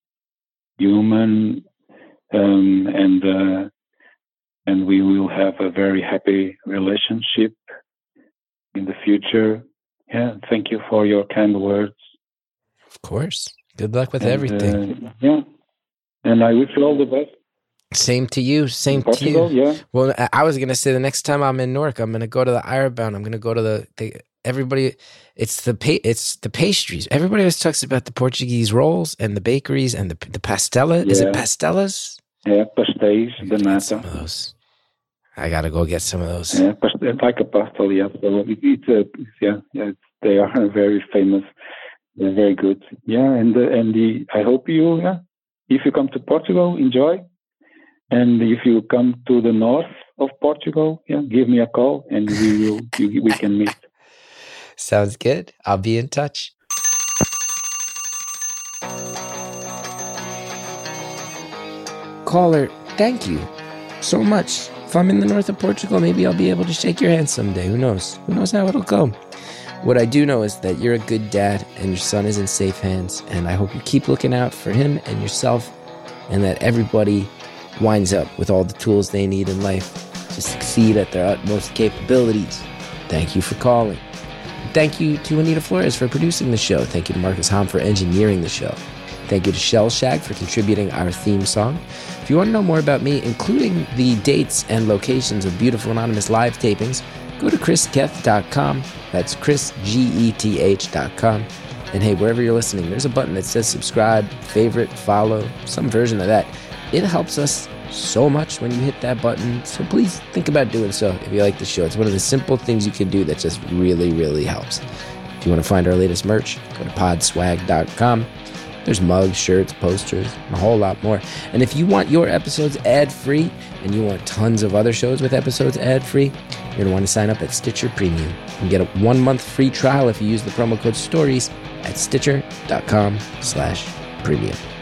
[SPEAKER 4] human, um, and uh, and we will have a very happy relationship in the future. Yeah, thank you for your kind words.
[SPEAKER 1] Of course. Good luck with
[SPEAKER 4] and,
[SPEAKER 1] everything.
[SPEAKER 4] Uh, yeah, and I wish you all the best.
[SPEAKER 1] Same to you. Same
[SPEAKER 4] in Portugal,
[SPEAKER 1] to you.
[SPEAKER 4] Yeah.
[SPEAKER 1] Well, I was gonna say the next time I'm in Newark, I'm gonna go to the Irobound. I'm gonna go to the, the everybody. It's the pa- It's the pastries. Everybody always talks about the Portuguese rolls and the bakeries and the the pastella.
[SPEAKER 4] Yeah.
[SPEAKER 1] Is it pastellas?
[SPEAKER 4] Yeah, pastéis de
[SPEAKER 1] Get some
[SPEAKER 4] nata.
[SPEAKER 1] of those. I gotta go get some of those.
[SPEAKER 4] Yeah, pastel, like a pastel. Yeah, so it, it's a yeah, yeah. It's, they are very famous. They're very good. Yeah, and the, and the I hope you yeah, if you come to Portugal, enjoy. And if you come to the north of Portugal, yeah, give me a call and we will we, we can meet.
[SPEAKER 1] Sounds good. I'll be in touch. Caller, thank you so much. If I'm in the north of Portugal, maybe I'll be able to shake your hand someday. Who knows? Who knows how it'll go? What I do know is that you're a good dad and your son is in safe hands. And I hope you keep looking out for him and yourself, and that everybody winds up with all the tools they need in life to succeed at their utmost capabilities. Thank you for calling. Thank you to Anita Flores for producing the show. Thank you to Marcus Hom for engineering the show. Thank you to Shell Shag for contributing our theme song. If you want to know more about me, including the dates and locations of Beautiful Anonymous live tapings, go to chris geth dot com. That's Chris, G E T H dot com. And hey, wherever you're listening, there's a button that says subscribe, favorite, follow, some version of that. It helps us so much when you hit that button. So please think about doing so if you like the show. It's one of the simple things you can do that just really, really helps. If you want to find our latest merch, go to podswag dot com. There's mugs, shirts, posters, and a whole lot more. And if you want your episodes ad-free and you want tons of other shows with episodes ad-free, you're going to want to sign up at Stitcher Premium. You can get a one-month free trial if you use the promo code STORIES at stitcher dot com slash premium.